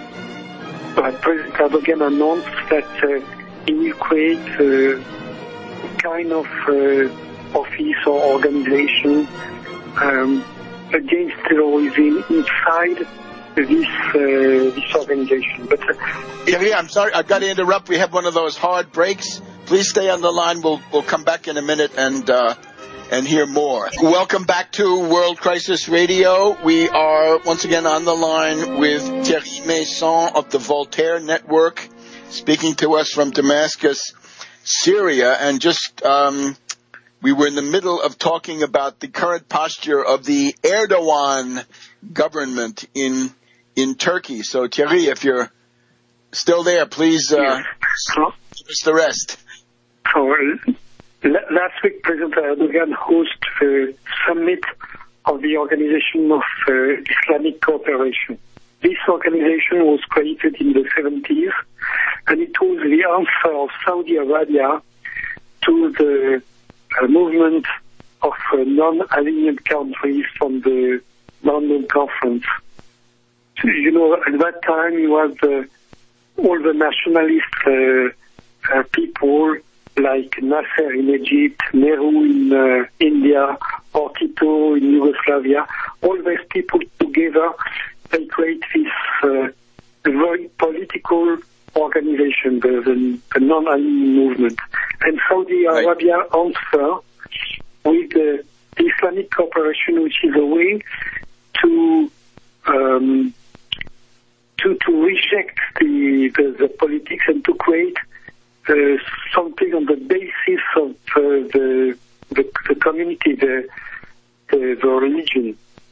uh, President Erdogan announced that uh, he will create uh, a kind of uh, office or organization um, against terrorism inside this uh, this organization. But uh, Thierry, I'm sorry, I've got to interrupt. We have one of those hard breaks. Please stay on the line. We'll we'll come back in a minute and uh, and hear more. Welcome back to World Crisis Radio. We are once again on the line with Thierry Meyssan of the Voltaire Network, speaking to us from Damascus, Syria, and just. Um, We were in the middle of talking about the current posture of the Erdogan government in in Turkey. So, Thierry, if you're still there, please uh, yes. so, give us the rest. so uh, last week, President Erdogan hosted the summit of the Organization of uh, Islamic Cooperation. This organization was created in the seventies, and it was the answer of Saudi Arabia to the a movement of uh, non-aligned countries from the London Conference. You know, at that time you had uh, all the nationalist uh, uh, people like Nasser in Egypt, Nehru in uh, India, or Tito in Yugoslavia. All these people together, they create this uh, very political organization, the, the, the non-aligned movement. And Saudi Arabia right. answer with the Islamic Cooperation, which is a way to um, to to reject the, the, the politics and to create uh, something on the basis of uh, the, the the community, the, the the religion.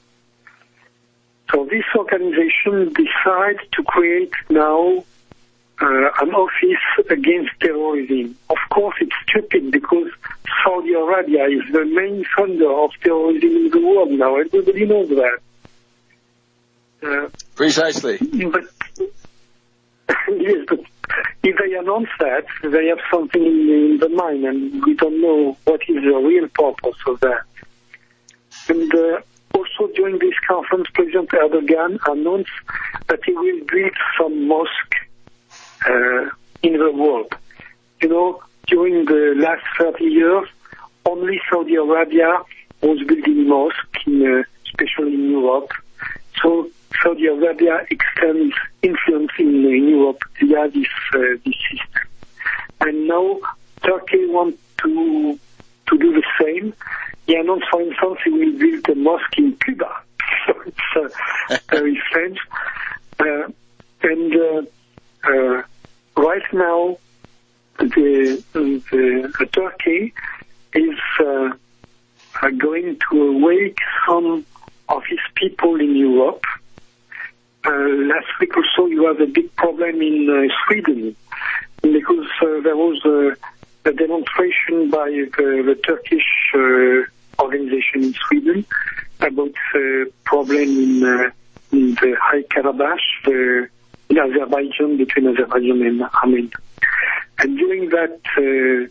So this organization decides to create now Uh, an office against terrorism. Of course, it's stupid because Saudi Arabia is the main funder of terrorism in the world now. Everybody knows that. Uh, Precisely. But yes, but if they announce that, they have something in, in the mind, and we don't know what is the real purpose of that. And uh, also during this conference, President Erdogan announced that he will build some mosques Uh, in the world. You know, during the last thirty years, only Saudi Arabia was building mosques, in, uh, especially in Europe. So Saudi Arabia extends influence in, in Europe via this, uh, this system. And now Turkey wants to to do the same. He announced, for instance, he will build a mosque in Cuba. So it's uh, very strange. Uh, and uh, Uh, right now, the, the, the Turkey is uh, going to awake some of his people in Europe. Uh, last week or so, you have a big problem in uh, Sweden because uh, there was a, a demonstration by the, the Turkish uh, organization in Sweden about the problem in, uh, in the High Karabakh, the in Azerbaijan, between Azerbaijan and Armenia. And during that uh,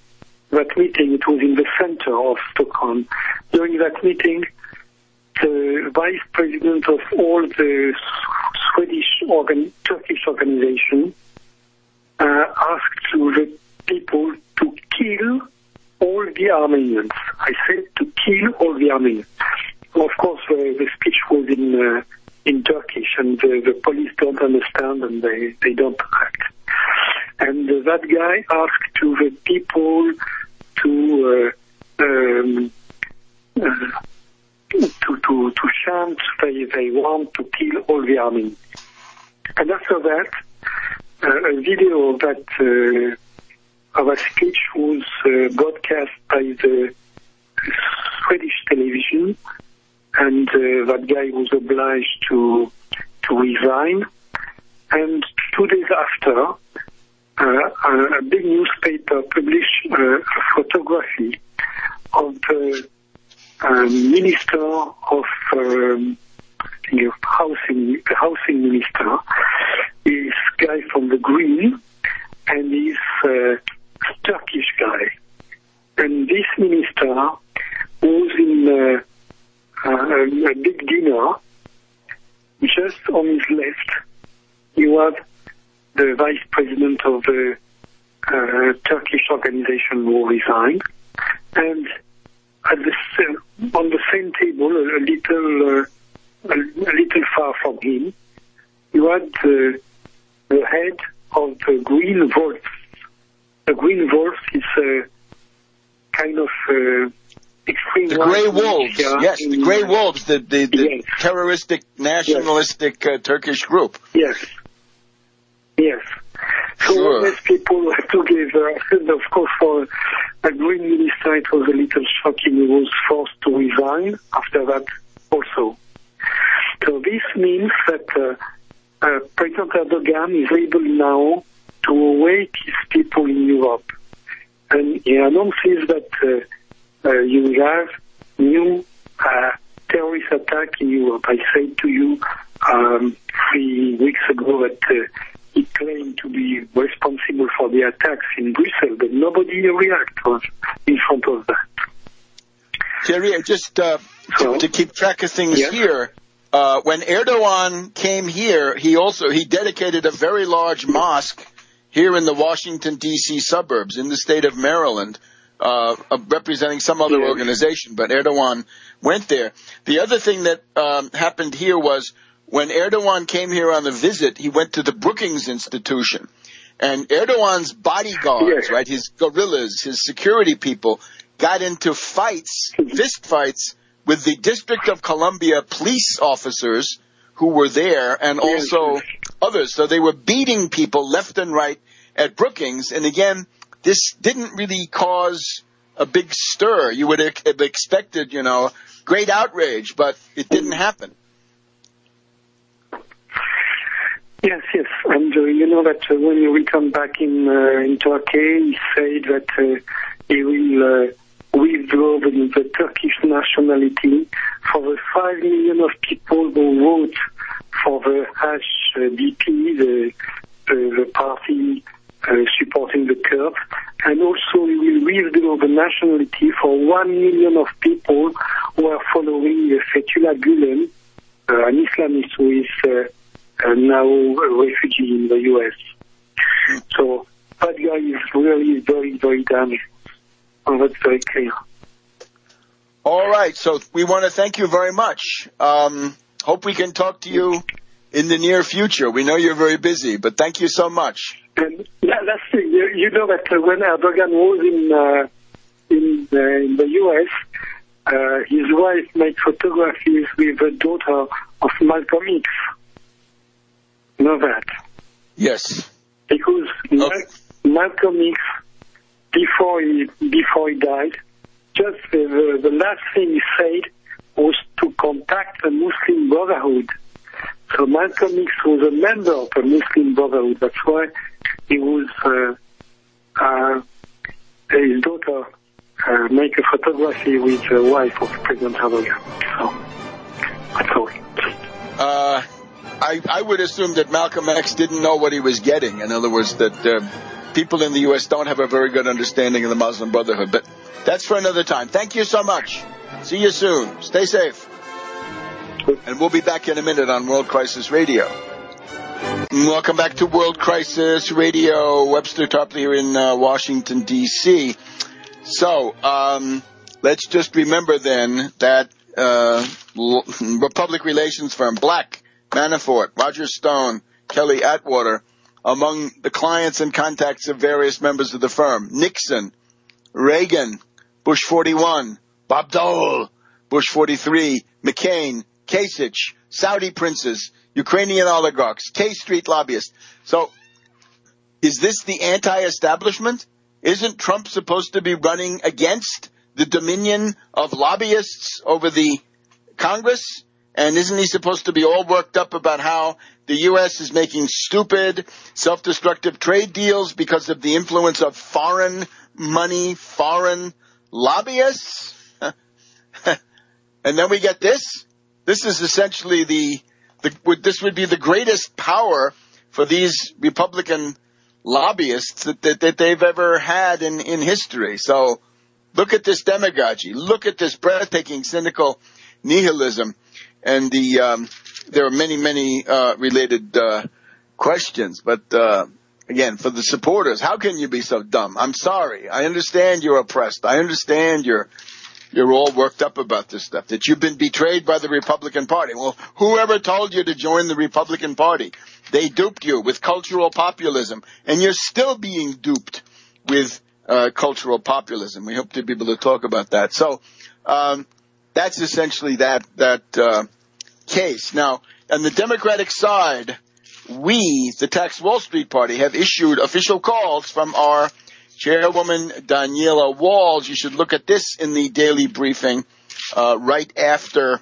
that meeting, it was in the center of Stockholm. During that meeting, the vice president of all the Swedish organ, Turkish organization uh, asked to the people to kill all the Armenians. I said to kill all the Armenians. Of course, uh, the speech was in uh, in Turkish, and uh, the police don't understand, and they, they don't act. And uh, that guy asked to the people to uh, um, uh, to to to chant. They they want to kill all the Armenians. And after that, uh, a video of that uh, of a speech was uh, broadcast by the Swedish television, and uh, that guy was obliged to to resign. And two days after, uh, a big newspaper published uh, a photography of the uh, minister of um, you know, housing, the housing minister, is guy from the Green, and he's a Turkish guy. And this minister was in uh, a, a big dinner. Just on his left, you have the vice president of the uh, Turkish organization who resigned, and at the uh, on the same table, a, a little uh, a, a little far from him, you had uh, the head of the Green Wolf. The Green Wolf is a kind of uh, extreme. The Grey Wolves, yes, the Grey Wolves, the the, the yes. terroristic, nationalistic yes. uh, Turkish group. Yes. Yes. So sure. These people were together, and of course for a Green minister it was a little shocking. He was forced to resign after that also. So this means that uh, uh, President Erdogan is able now to awake his people in Europe. And he announces that uh, uh, you will have new uh, terrorist attack in Europe. I said to you um, three weeks ago that uh, he claimed to be responsible for the attacks in Brussels, but nobody reacted in front of that. Thierry, just uh, so, to, to keep track of things yes. here, uh, when Erdogan came here, he also he dedicated a very large mosque here in the Washington, D C suburbs in the state of Maryland, uh, uh, representing some other yes. organization, but Erdogan went there. The other thing that um, happened here was when Erdogan came here on a visit, he went to the Brookings Institution. And Erdogan's bodyguards, yes. right, his guerrillas, his security people, got into fights, fist fights, with the District of Columbia police officers who were there and also others. So they were beating people left and right at Brookings. And again, this didn't really cause a big stir. You would have expected, you know, great outrage, but it didn't happen. Yes, yes, and uh, you know that uh, when we come back in uh, in Turkey, he said that uh, he will uh, withdraw the, the Turkish nationality for the five million of people who vote for the H D P, the, uh, the party uh, supporting the Kurds, and also he will withdraw the nationality for one million of people who are following uh, Fethullah Gulen, uh, an Islamist who is uh, Uh, now a refugee in the U S. So that guy is really very, very damaged. Oh, that's very clear. All right. So we want to thank you very much. Um, hope we can talk to you in the near future. We know you're very busy, but thank you so much. And last thing, you, you know that uh, when Erdogan was in uh, in, uh, in the U S, uh, his wife made photographies with the daughter of Malcolm X. You know that? Yes. Because okay. Malcolm X, before he before he died, just the, the, the last thing he said was to contact the Muslim Brotherhood. So Malcolm X was a member of the Muslim Brotherhood. That's why he was uh, uh, his daughter uh, make a photography with the wife of President Erdogan. So that's all. Uh. I, I would assume that Malcolm X didn't know what he was getting. In other words, that uh, people in the U S don't have a very good understanding of the Muslim Brotherhood. But that's for another time. Thank you so much. See you soon. Stay safe. And we'll be back in a minute on World Crisis Radio. Welcome back to World Crisis Radio. Webster Tarpley here in uh, Washington, D C So, um, let's just remember then that uh, Republic relations firm Black, Manafort, Roger Stone, Kelly Atwater, among the clients and contacts of various members of the firm. Nixon, Reagan, Bush forty-one, Bob Dole, Bush forty-three, McCain, Kasich, Saudi princes, Ukrainian oligarchs, K Street lobbyists. So, is this the anti-establishment? Isn't Trump supposed to be running against the dominion of lobbyists over the Congress? And isn't he supposed to be all worked up about how the U S is making stupid, self-destructive trade deals because of the influence of foreign money, foreign lobbyists? And then we get this? This is essentially the, the this would be the greatest power for these Republican lobbyists that, that, that they've ever had in, in history. So look at this demagogy. Look at this breathtaking, cynical nihilism. And the um, there are many, many uh, related uh, questions. But, uh, again, for the supporters, how can you be so dumb? I'm sorry. I understand you're oppressed. I understand you're you're all worked up about this stuff, that you've been betrayed by the Republican Party. Well, whoever told you to join the Republican Party? They duped you with cultural populism, and you're still being duped with uh, cultural populism. We hope to be able to talk about that. So um, that's essentially that that uh, case. Now, on the Democratic side, we, the Tax Wall Street Party, have issued official calls from our chairwoman, Daniela Walls. You should look at this in the daily briefing uh, right after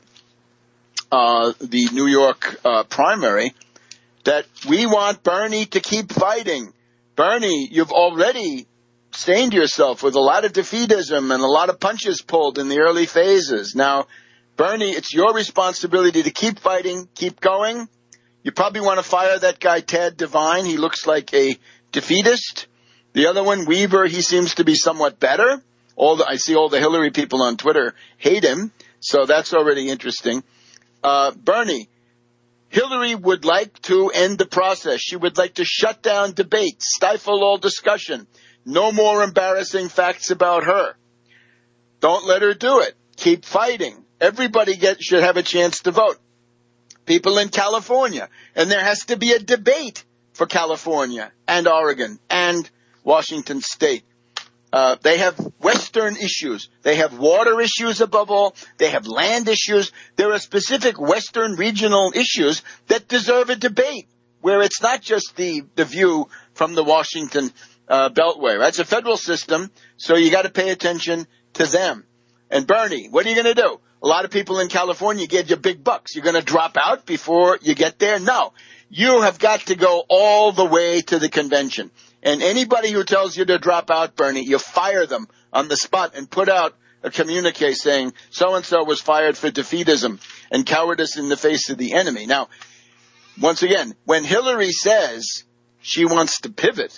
uh, the New York uh, primary, that we want Bernie to keep fighting. Bernie, you've already stained yourself with a lot of defeatism and a lot of punches pulled in the early phases. Now, Bernie, it's your responsibility to keep fighting, keep going. You probably want to fire that guy, Ted Devine. He looks like a defeatist. The other one, Weaver, he seems to be somewhat better. All the, I see all the Hillary people on Twitter hate him, so that's already interesting. Uh, Bernie, Hillary would like to end the process. She would like to shut down debate, stifle all discussion. No more embarrassing facts about her. Don't let her do it. Keep fighting. Everybody get, should have a chance to vote. People in California. And there has to be a debate for California and Oregon and Washington State. Uh, they have Western issues. They have water issues above all. They have land issues. There are specific Western regional issues that deserve a debate, where it's not just the, the view from the Washington uh, Beltway. Right? It's a federal system, so you got to pay attention to them. And Bernie, what are you going to do? A lot of people in California gave you big bucks. You're going to drop out before you get there? No. You have got to go all the way to the convention. And anybody who tells you to drop out, Bernie, you fire them on the spot and put out a communique saying so-and-so was fired for defeatism and cowardice in the face of the enemy. Now, once again, when Hillary says she wants to pivot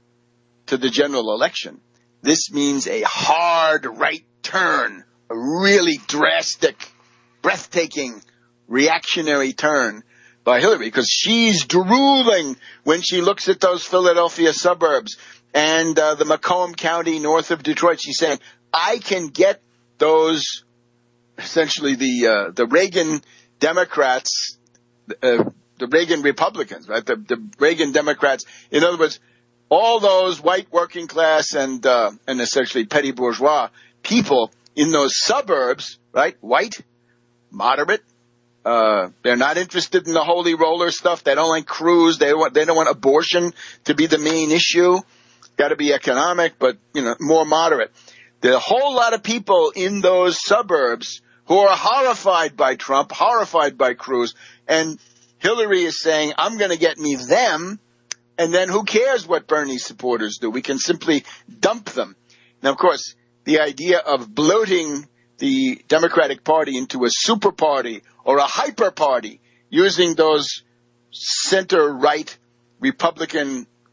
to the general election, this means a hard right turn, a really drastic, breathtaking, reactionary turn by Hillary, because she's drooling when she looks at those Philadelphia suburbs and uh, the Macomb County north of Detroit. She's saying, I can get those, essentially the uh, the Reagan Democrats, uh, the Reagan Republicans, right? The, the Reagan Democrats. In other words, all those white working class and uh, and essentially petty bourgeois people in those suburbs, right? White, moderate. Uh, they're not interested in the holy roller stuff. They don't like Cruz. They want, they don't want abortion to be the main issue. Got to be economic, but, you know, more moderate. There are a whole lot of people in those suburbs who are horrified by Trump, horrified by Cruz, and Hillary is saying, I'm going to get me them, and then who cares what Bernie supporters do? We can simply dump them. Now, of course, the idea of bloating the Democratic Party into a super party or a hyper party using those center-right Republican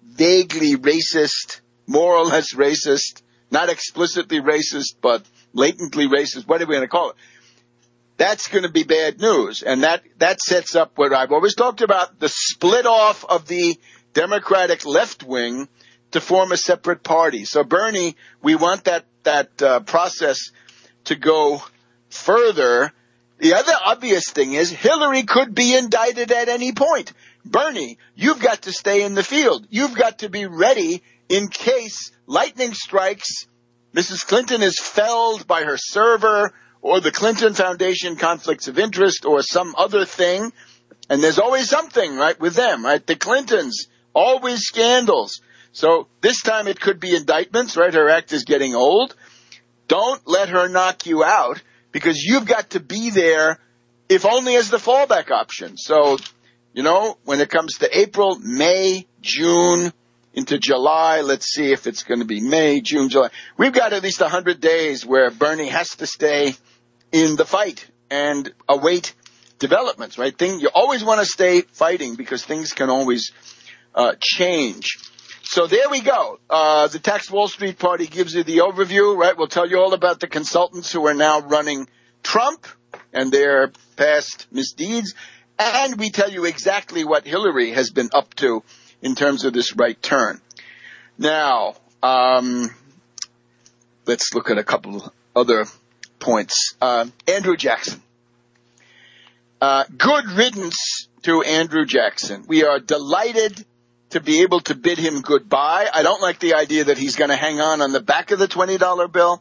vaguely racist, more or less racist, not explicitly racist, but blatantly racist, what are we going to call it? That's going to be bad news. And that, that sets up what I've always talked about, the split off of the Democratic left wing to form a separate party. So Bernie, we want that, that uh, process to go further. The other obvious thing is Hillary could be indicted at any point. Bernie, you've got to stay in the field. You've got to be ready in case lightning strikes, Missus Clinton is felled by her server, or the Clinton Foundation conflicts of interest, or some other thing. And there's always something, right, with them, right? The Clintons, always scandals. So this time it could be indictments, right? Her act is getting old. Don't let her knock you out, because you've got to be there, if only as the fallback option. So, you know, when it comes to April, May, June, into July, let's see if it's going to be May, June, July. We've got at least one hundred days where Bernie has to stay in the fight and await developments, right? Thing, you always want to stay fighting because things can always uh, change. So there we go. Uh, the Tax Wall Street Party gives you the overview, right? We'll tell you all about the consultants who are now running Trump and their past misdeeds. And we tell you exactly what Hillary has been up to in terms of this right turn. Now, um, let's look at a couple other points. Uh, Andrew Jackson. Uh, good riddance to Andrew Jackson. We are delighted to be able to bid him goodbye. I don't like the idea that he's going to hang on on the back of the twenty dollar bill.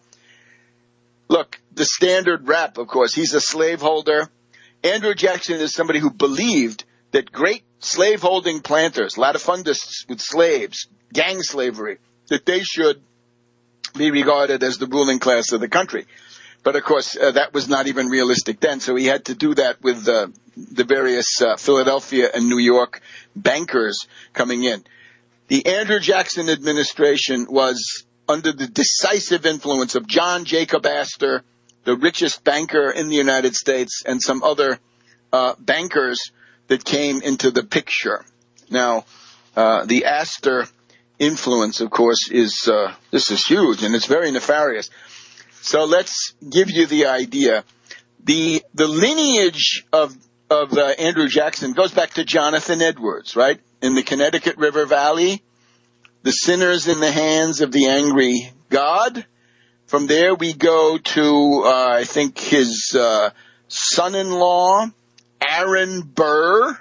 Look, the standard rap, of course, he's a slaveholder. Andrew Jackson is somebody who believed that great slaveholding planters, latifundists with slaves, gang slavery, that they should be regarded as the ruling class of the country. But, of course, uh, that was not even realistic then, so he had to do that with uh, the various uh, Philadelphia and New York bankers coming in. The Andrew Jackson administration was under the decisive influence of John Jacob Astor, the richest banker in the United States, and some other uh, bankers that came into the picture. Now, uh, the Astor influence, of course, is uh, this is huge, and it's very nefarious. So let's give you the idea. The the lineage of of uh, Andrew Jackson goes back to Jonathan Edwards, right? In the Connecticut River Valley, the sinners in the hands of the angry God. From there we go to, uh, I think, his uh, son-in-law, Aaron Burr.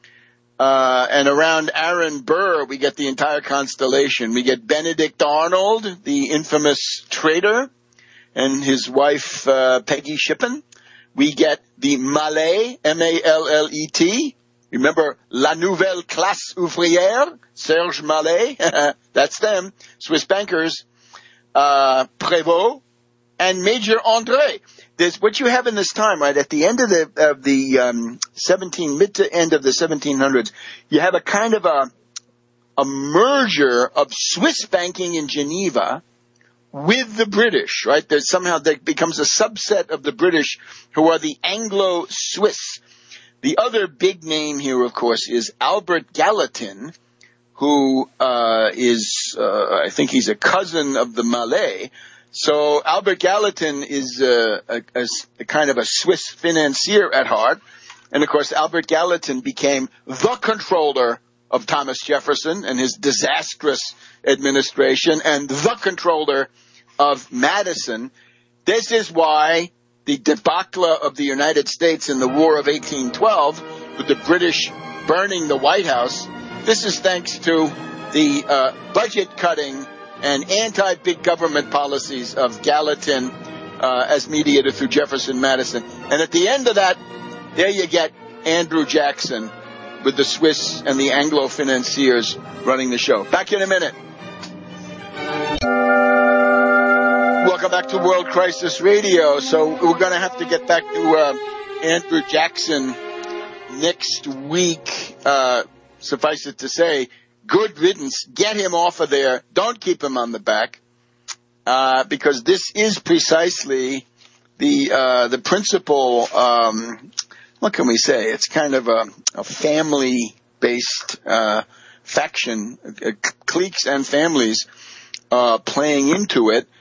Uh, and around Aaron Burr, we get the entire constellation. We get Benedict Arnold, the infamous traitor, and his wife, uh, Peggy Shippen. We get the Mallet, M A L L E T. Remember, La Nouvelle Classe Ouvrière, Serge Mallet. That's them, Swiss bankers. Uh, Prévost, and Major André. There's what you have in this time, right? At the end of the, of the, um, seventeen, mid to end of the seventeen hundreds, you have a kind of a, a merger of Swiss banking in Geneva with the British, right? There's somehow that becomes a subset of the British who are the Anglo-Swiss. The other big name here, of course, is Albert Gallatin, who uh is, uh, I think he's a cousin of the Mallet. So Albert Gallatin is uh, a, a, a kind of a Swiss financier at heart. And, of course, Albert Gallatin became the controller of Thomas Jefferson and his disastrous administration and the controller of Madison. This is why the debacle of the United States in the War of eighteen twelve, with the British burning the White House, this is thanks to the uh, budget cutting and anti-big government policies of Gallatin uh, as mediated through Jefferson Madison. And at the end of that, there you get Andrew Jackson with the Swiss and the Anglo financiers running the show. Back in a minute. Welcome back to World Crisis Radio. So we're going to have to get back to uh, Andrew Jackson next week. Uh, suffice it to say, good riddance. Get him off of there. Don't keep him on the back, uh, because this is precisely the uh, the principal. Um, what can we say? It's kind of a, a family-based uh, faction, uh, cliques and families uh, playing into it.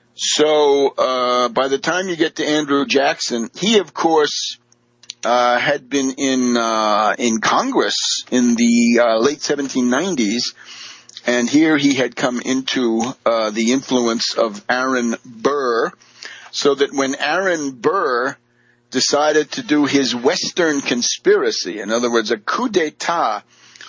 So uh, by the time you get to Andrew Jackson, he, of course, uh, had been in uh, in Congress in the uh, late seventeen nineties, and here he had come into uh, the influence of Aaron Burr, so that when Aaron Burr decided to do his Western conspiracy, in other words, a coup d'etat,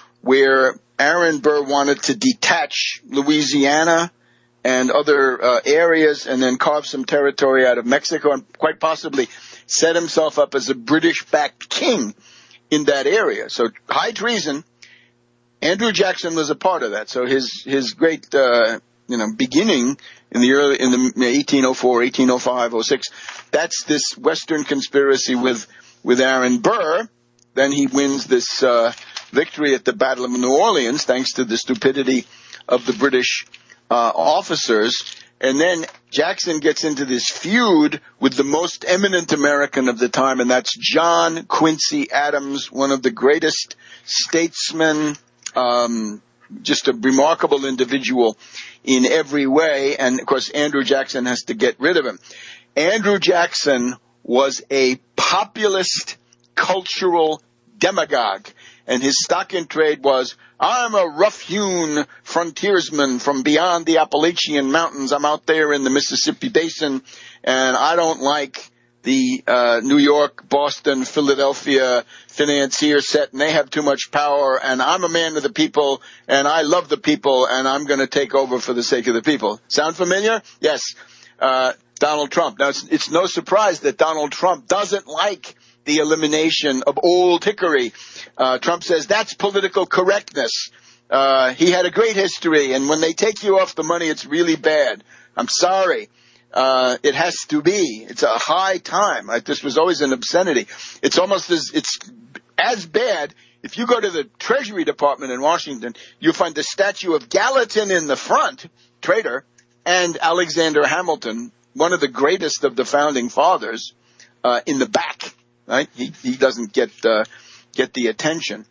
where Aaron Burr wanted to detach Louisiana and other uh, areas and then carve some territory out of Mexico and quite possibly set himself up as a British-backed king in that area. So high treason. Andrew Jackson was a part of that. So his his great uh, you know beginning in the early in the eighteen oh four, eighteen oh five, oh six, that's this Western conspiracy with with Aaron Burr. Then he wins this uh, victory at the Battle of New Orleans thanks to the stupidity of the British uh, officers. And then Jackson gets into this feud with the most eminent American of the time, and that's John Quincy Adams, one of the greatest statesmen, um, just a remarkable individual in every way. And, of course, Andrew Jackson has to get rid of him. Andrew Jackson was a populist cultural demagogue, and his stock in trade was, I'm a rough-hewn frontiersman from beyond the Appalachian Mountains. I'm out there in the Mississippi Basin, and I don't like the uh, New York, Boston, Philadelphia financier set, and they have too much power, and I'm a man of the people, and I love the people, and I'm going to take over for the sake of the people. Sound familiar? Yes. Uh, Donald Trump. Now, it's, it's no surprise that Donald Trump doesn't like the elimination of Old Hickory. Uh, Trump says that's political correctness. Uh, he had a great history, and when they take you off the money, it's really bad. I'm sorry. Uh, it has to be. It's a high time. Like, this was always an obscenity. It's almost as, it's as bad. If you go to the Treasury Department in Washington, you'll find the statue of Gallatin in the front, traitor, and Alexander Hamilton, one of the greatest of the founding fathers, uh, in the back. Right? He, he doesn't get, uh, get the attention.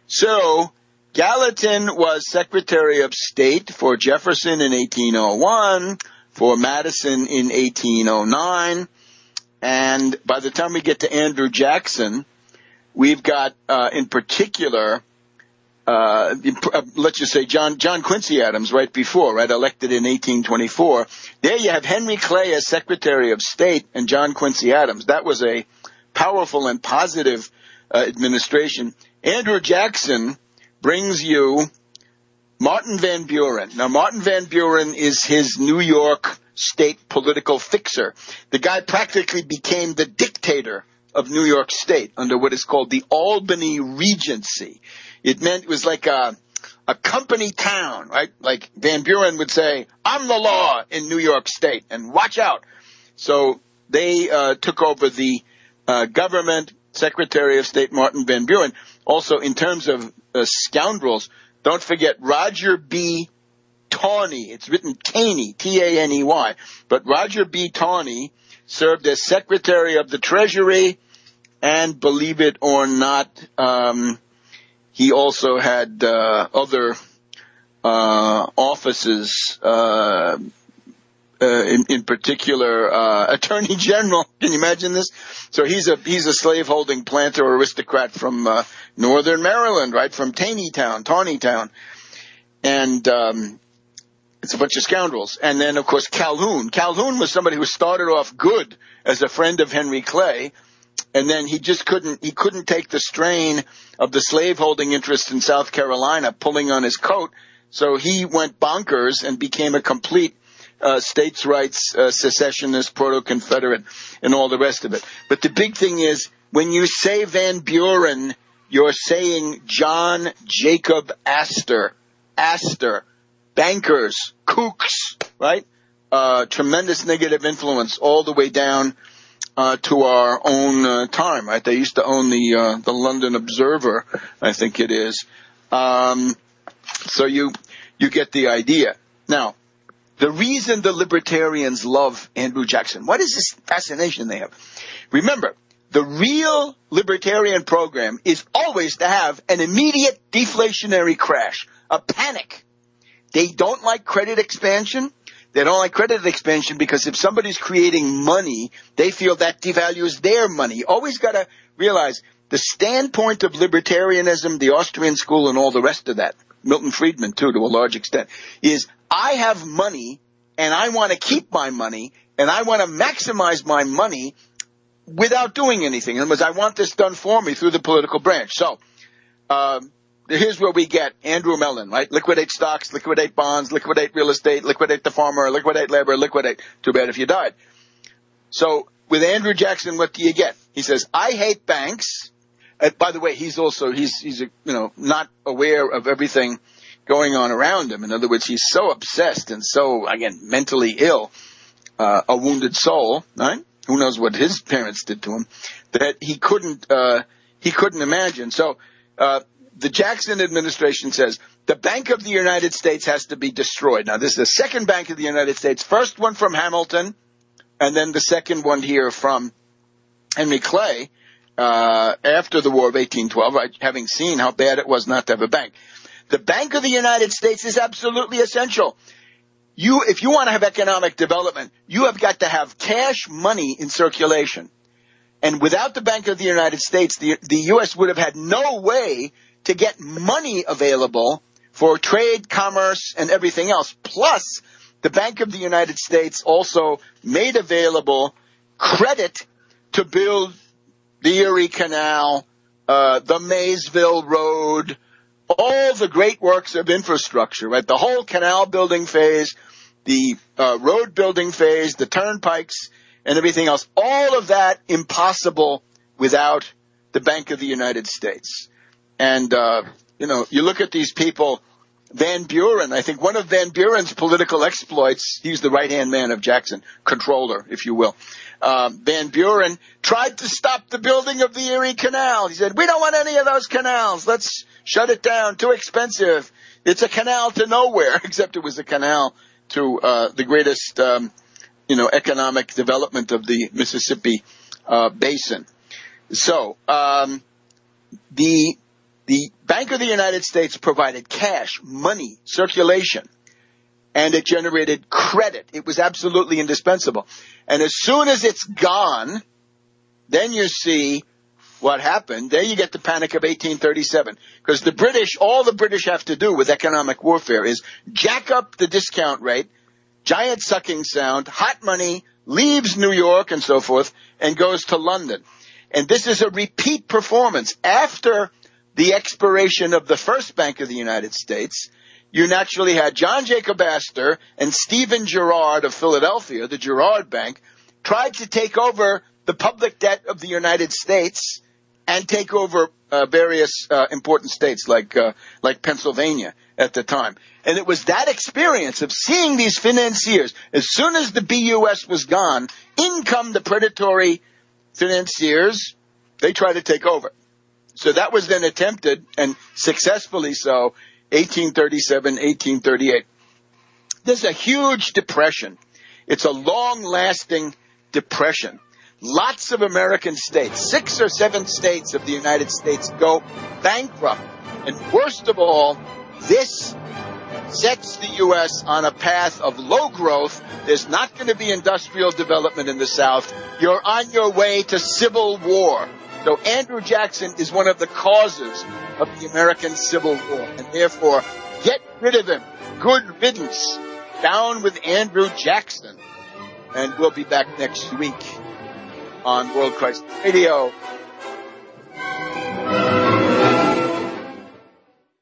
So, Gallatin was Secretary of State for Jefferson in eighteen oh one, for Madison in eighteen oh nine, and by the time we get to Andrew Jackson, we've got, uh, in particular, uh, let's just say John, John Quincy Adams right before, right, elected in eighteen twenty-four. There you have Henry Clay as Secretary of State and John Quincy Adams. That was a powerful and positive uh, administration. Andrew Jackson brings you Martin Van Buren. Now, Martin Van Buren is his New York state political fixer. The guy practically became the dictator of New York State under what is called the Albany Regency. It meant it was like a, a company town, right? Like Van Buren would say, I'm the law in New York State, and watch out. So they uh, took over the Uh, government, Secretary of State Martin Van Buren. Also, in terms of uh, scoundrels, don't forget Roger B. Taney. It's written Taney, T A N E Y. But Roger B. Taney served as Secretary of the Treasury, and believe it or not, um, he also had uh, other uh, offices, uh Uh, in, in particular, uh, Attorney General. Can you imagine this? So he's a, he's a slaveholding planter aristocrat from, uh, Northern Maryland, right? From Taneytown, Taneytown. And, um, it's a bunch of scoundrels. And then, of course, Calhoun. Calhoun was somebody who started off good as a friend of Henry Clay. And then he just couldn't, he couldn't take the strain of the slaveholding interest in South Carolina pulling on his coat. So he went bonkers and became a complete Uh, states' rights, uh, secessionist, proto-Confederate, and all the rest of it. But the big thing is, when you say Van Buren, you're saying John Jacob Astor. Astor. Bankers. Kooks. Right? Uh, tremendous negative influence all the way down uh, to our own uh, time. Right? They used to own the uh, the London Observer, I think it is. Um, so you you get the idea. Now, the reason the libertarians love Andrew Jackson, what is this fascination they have? Remember, The real libertarian program is always to have an immediate deflationary crash, a panic. They don't like credit expansion. They don't like credit expansion because if somebody's creating money, they feel that devalues their money. Always got to realize the standpoint of libertarianism, the Austrian school and all the rest of that, Milton Friedman too to a large extent, is I have money and I want to keep my money and I want to maximize my money without doing anything. In other words, I want this done for me through the political branch. So, um, here's where we get Andrew Mellon, right? Liquidate stocks, liquidate bonds, liquidate real estate, liquidate the farmer, liquidate labor, liquidate. Too bad if you died. So with Andrew Jackson, what do you get? He says, I hate banks. Uh, by the way, he's also, he's, he's, you know, not aware of everything going on around him. In other words, he's so obsessed and so, again, mentally ill, uh, a wounded soul, right? Who knows what his parents did to him, that he couldn't, uh, he couldn't imagine. So, uh, the Jackson administration says the Bank of the United States has to be destroyed. Now, this is the second Bank of the United States. First one from Hamilton, and then the second one here from Henry Clay, uh, after the War of eighteen twelve, having seen how bad it was not to have a bank. The Bank of the United States is absolutely essential. You, if you want to have economic development, you have got to have cash money in circulation. And without the Bank of the United States, the, the U S would have had no way to get money available for trade, commerce, and everything else. Plus, the Bank of the United States also made available credit to build the Erie Canal, uh, the Maysville Road, all the great works of infrastructure, right? The whole canal building phase, the uh, road building phase, the turnpikes, and everything else. All of that impossible without the Bank of the United States. And, uh, you know, you look at these people, Van Buren, I think one of Van Buren's political exploits, he's the right-hand man of Jackson, controller, if you will. Um, Van Buren tried to stop the building of the Erie Canal. He said, we don't want any of those canals. Let's shut it down. Too expensive. It's a canal to nowhere, except it was a canal to uh, the greatest, um, you know, economic development of the Mississippi uh, basin. So um, the the Bank of the United States provided cash, money, circulation, and it generated credit. It was absolutely indispensable. And as soon as it's gone, then you see what happened. There you get the Panic of eighteen thirty-seven. Because the British, all the British have to do with economic warfare is jack up the discount rate, giant sucking sound, hot money, leaves New York and so forth, and goes to London. And this is a repeat performance. After the expiration of the first Bank of the United States, you naturally had John Jacob Astor and Stephen Girard of Philadelphia, the Girard Bank, tried to take over the public debt of the United States and take over uh, various uh, important states like uh, like Pennsylvania at the time. And it was that experience of seeing these financiers, as soon as the B U S was gone, in come the predatory financiers, they tried to take over. So that was then attempted, and successfully so, eighteen thirty-seven, eighteen thirty-eight. There's a huge depression. It's a long-lasting depression. Lots of American states, six or seven states of the United States go bankrupt. And worst of all, this sets the U S on a path of low growth. There's not going to be industrial development in the South. You're on your way to civil war. So Andrew Jackson is one of the causes of the American Civil War. And therefore, get rid of him. Good riddance. Down with Andrew Jackson. And we'll be back next week on World Crisis Radio.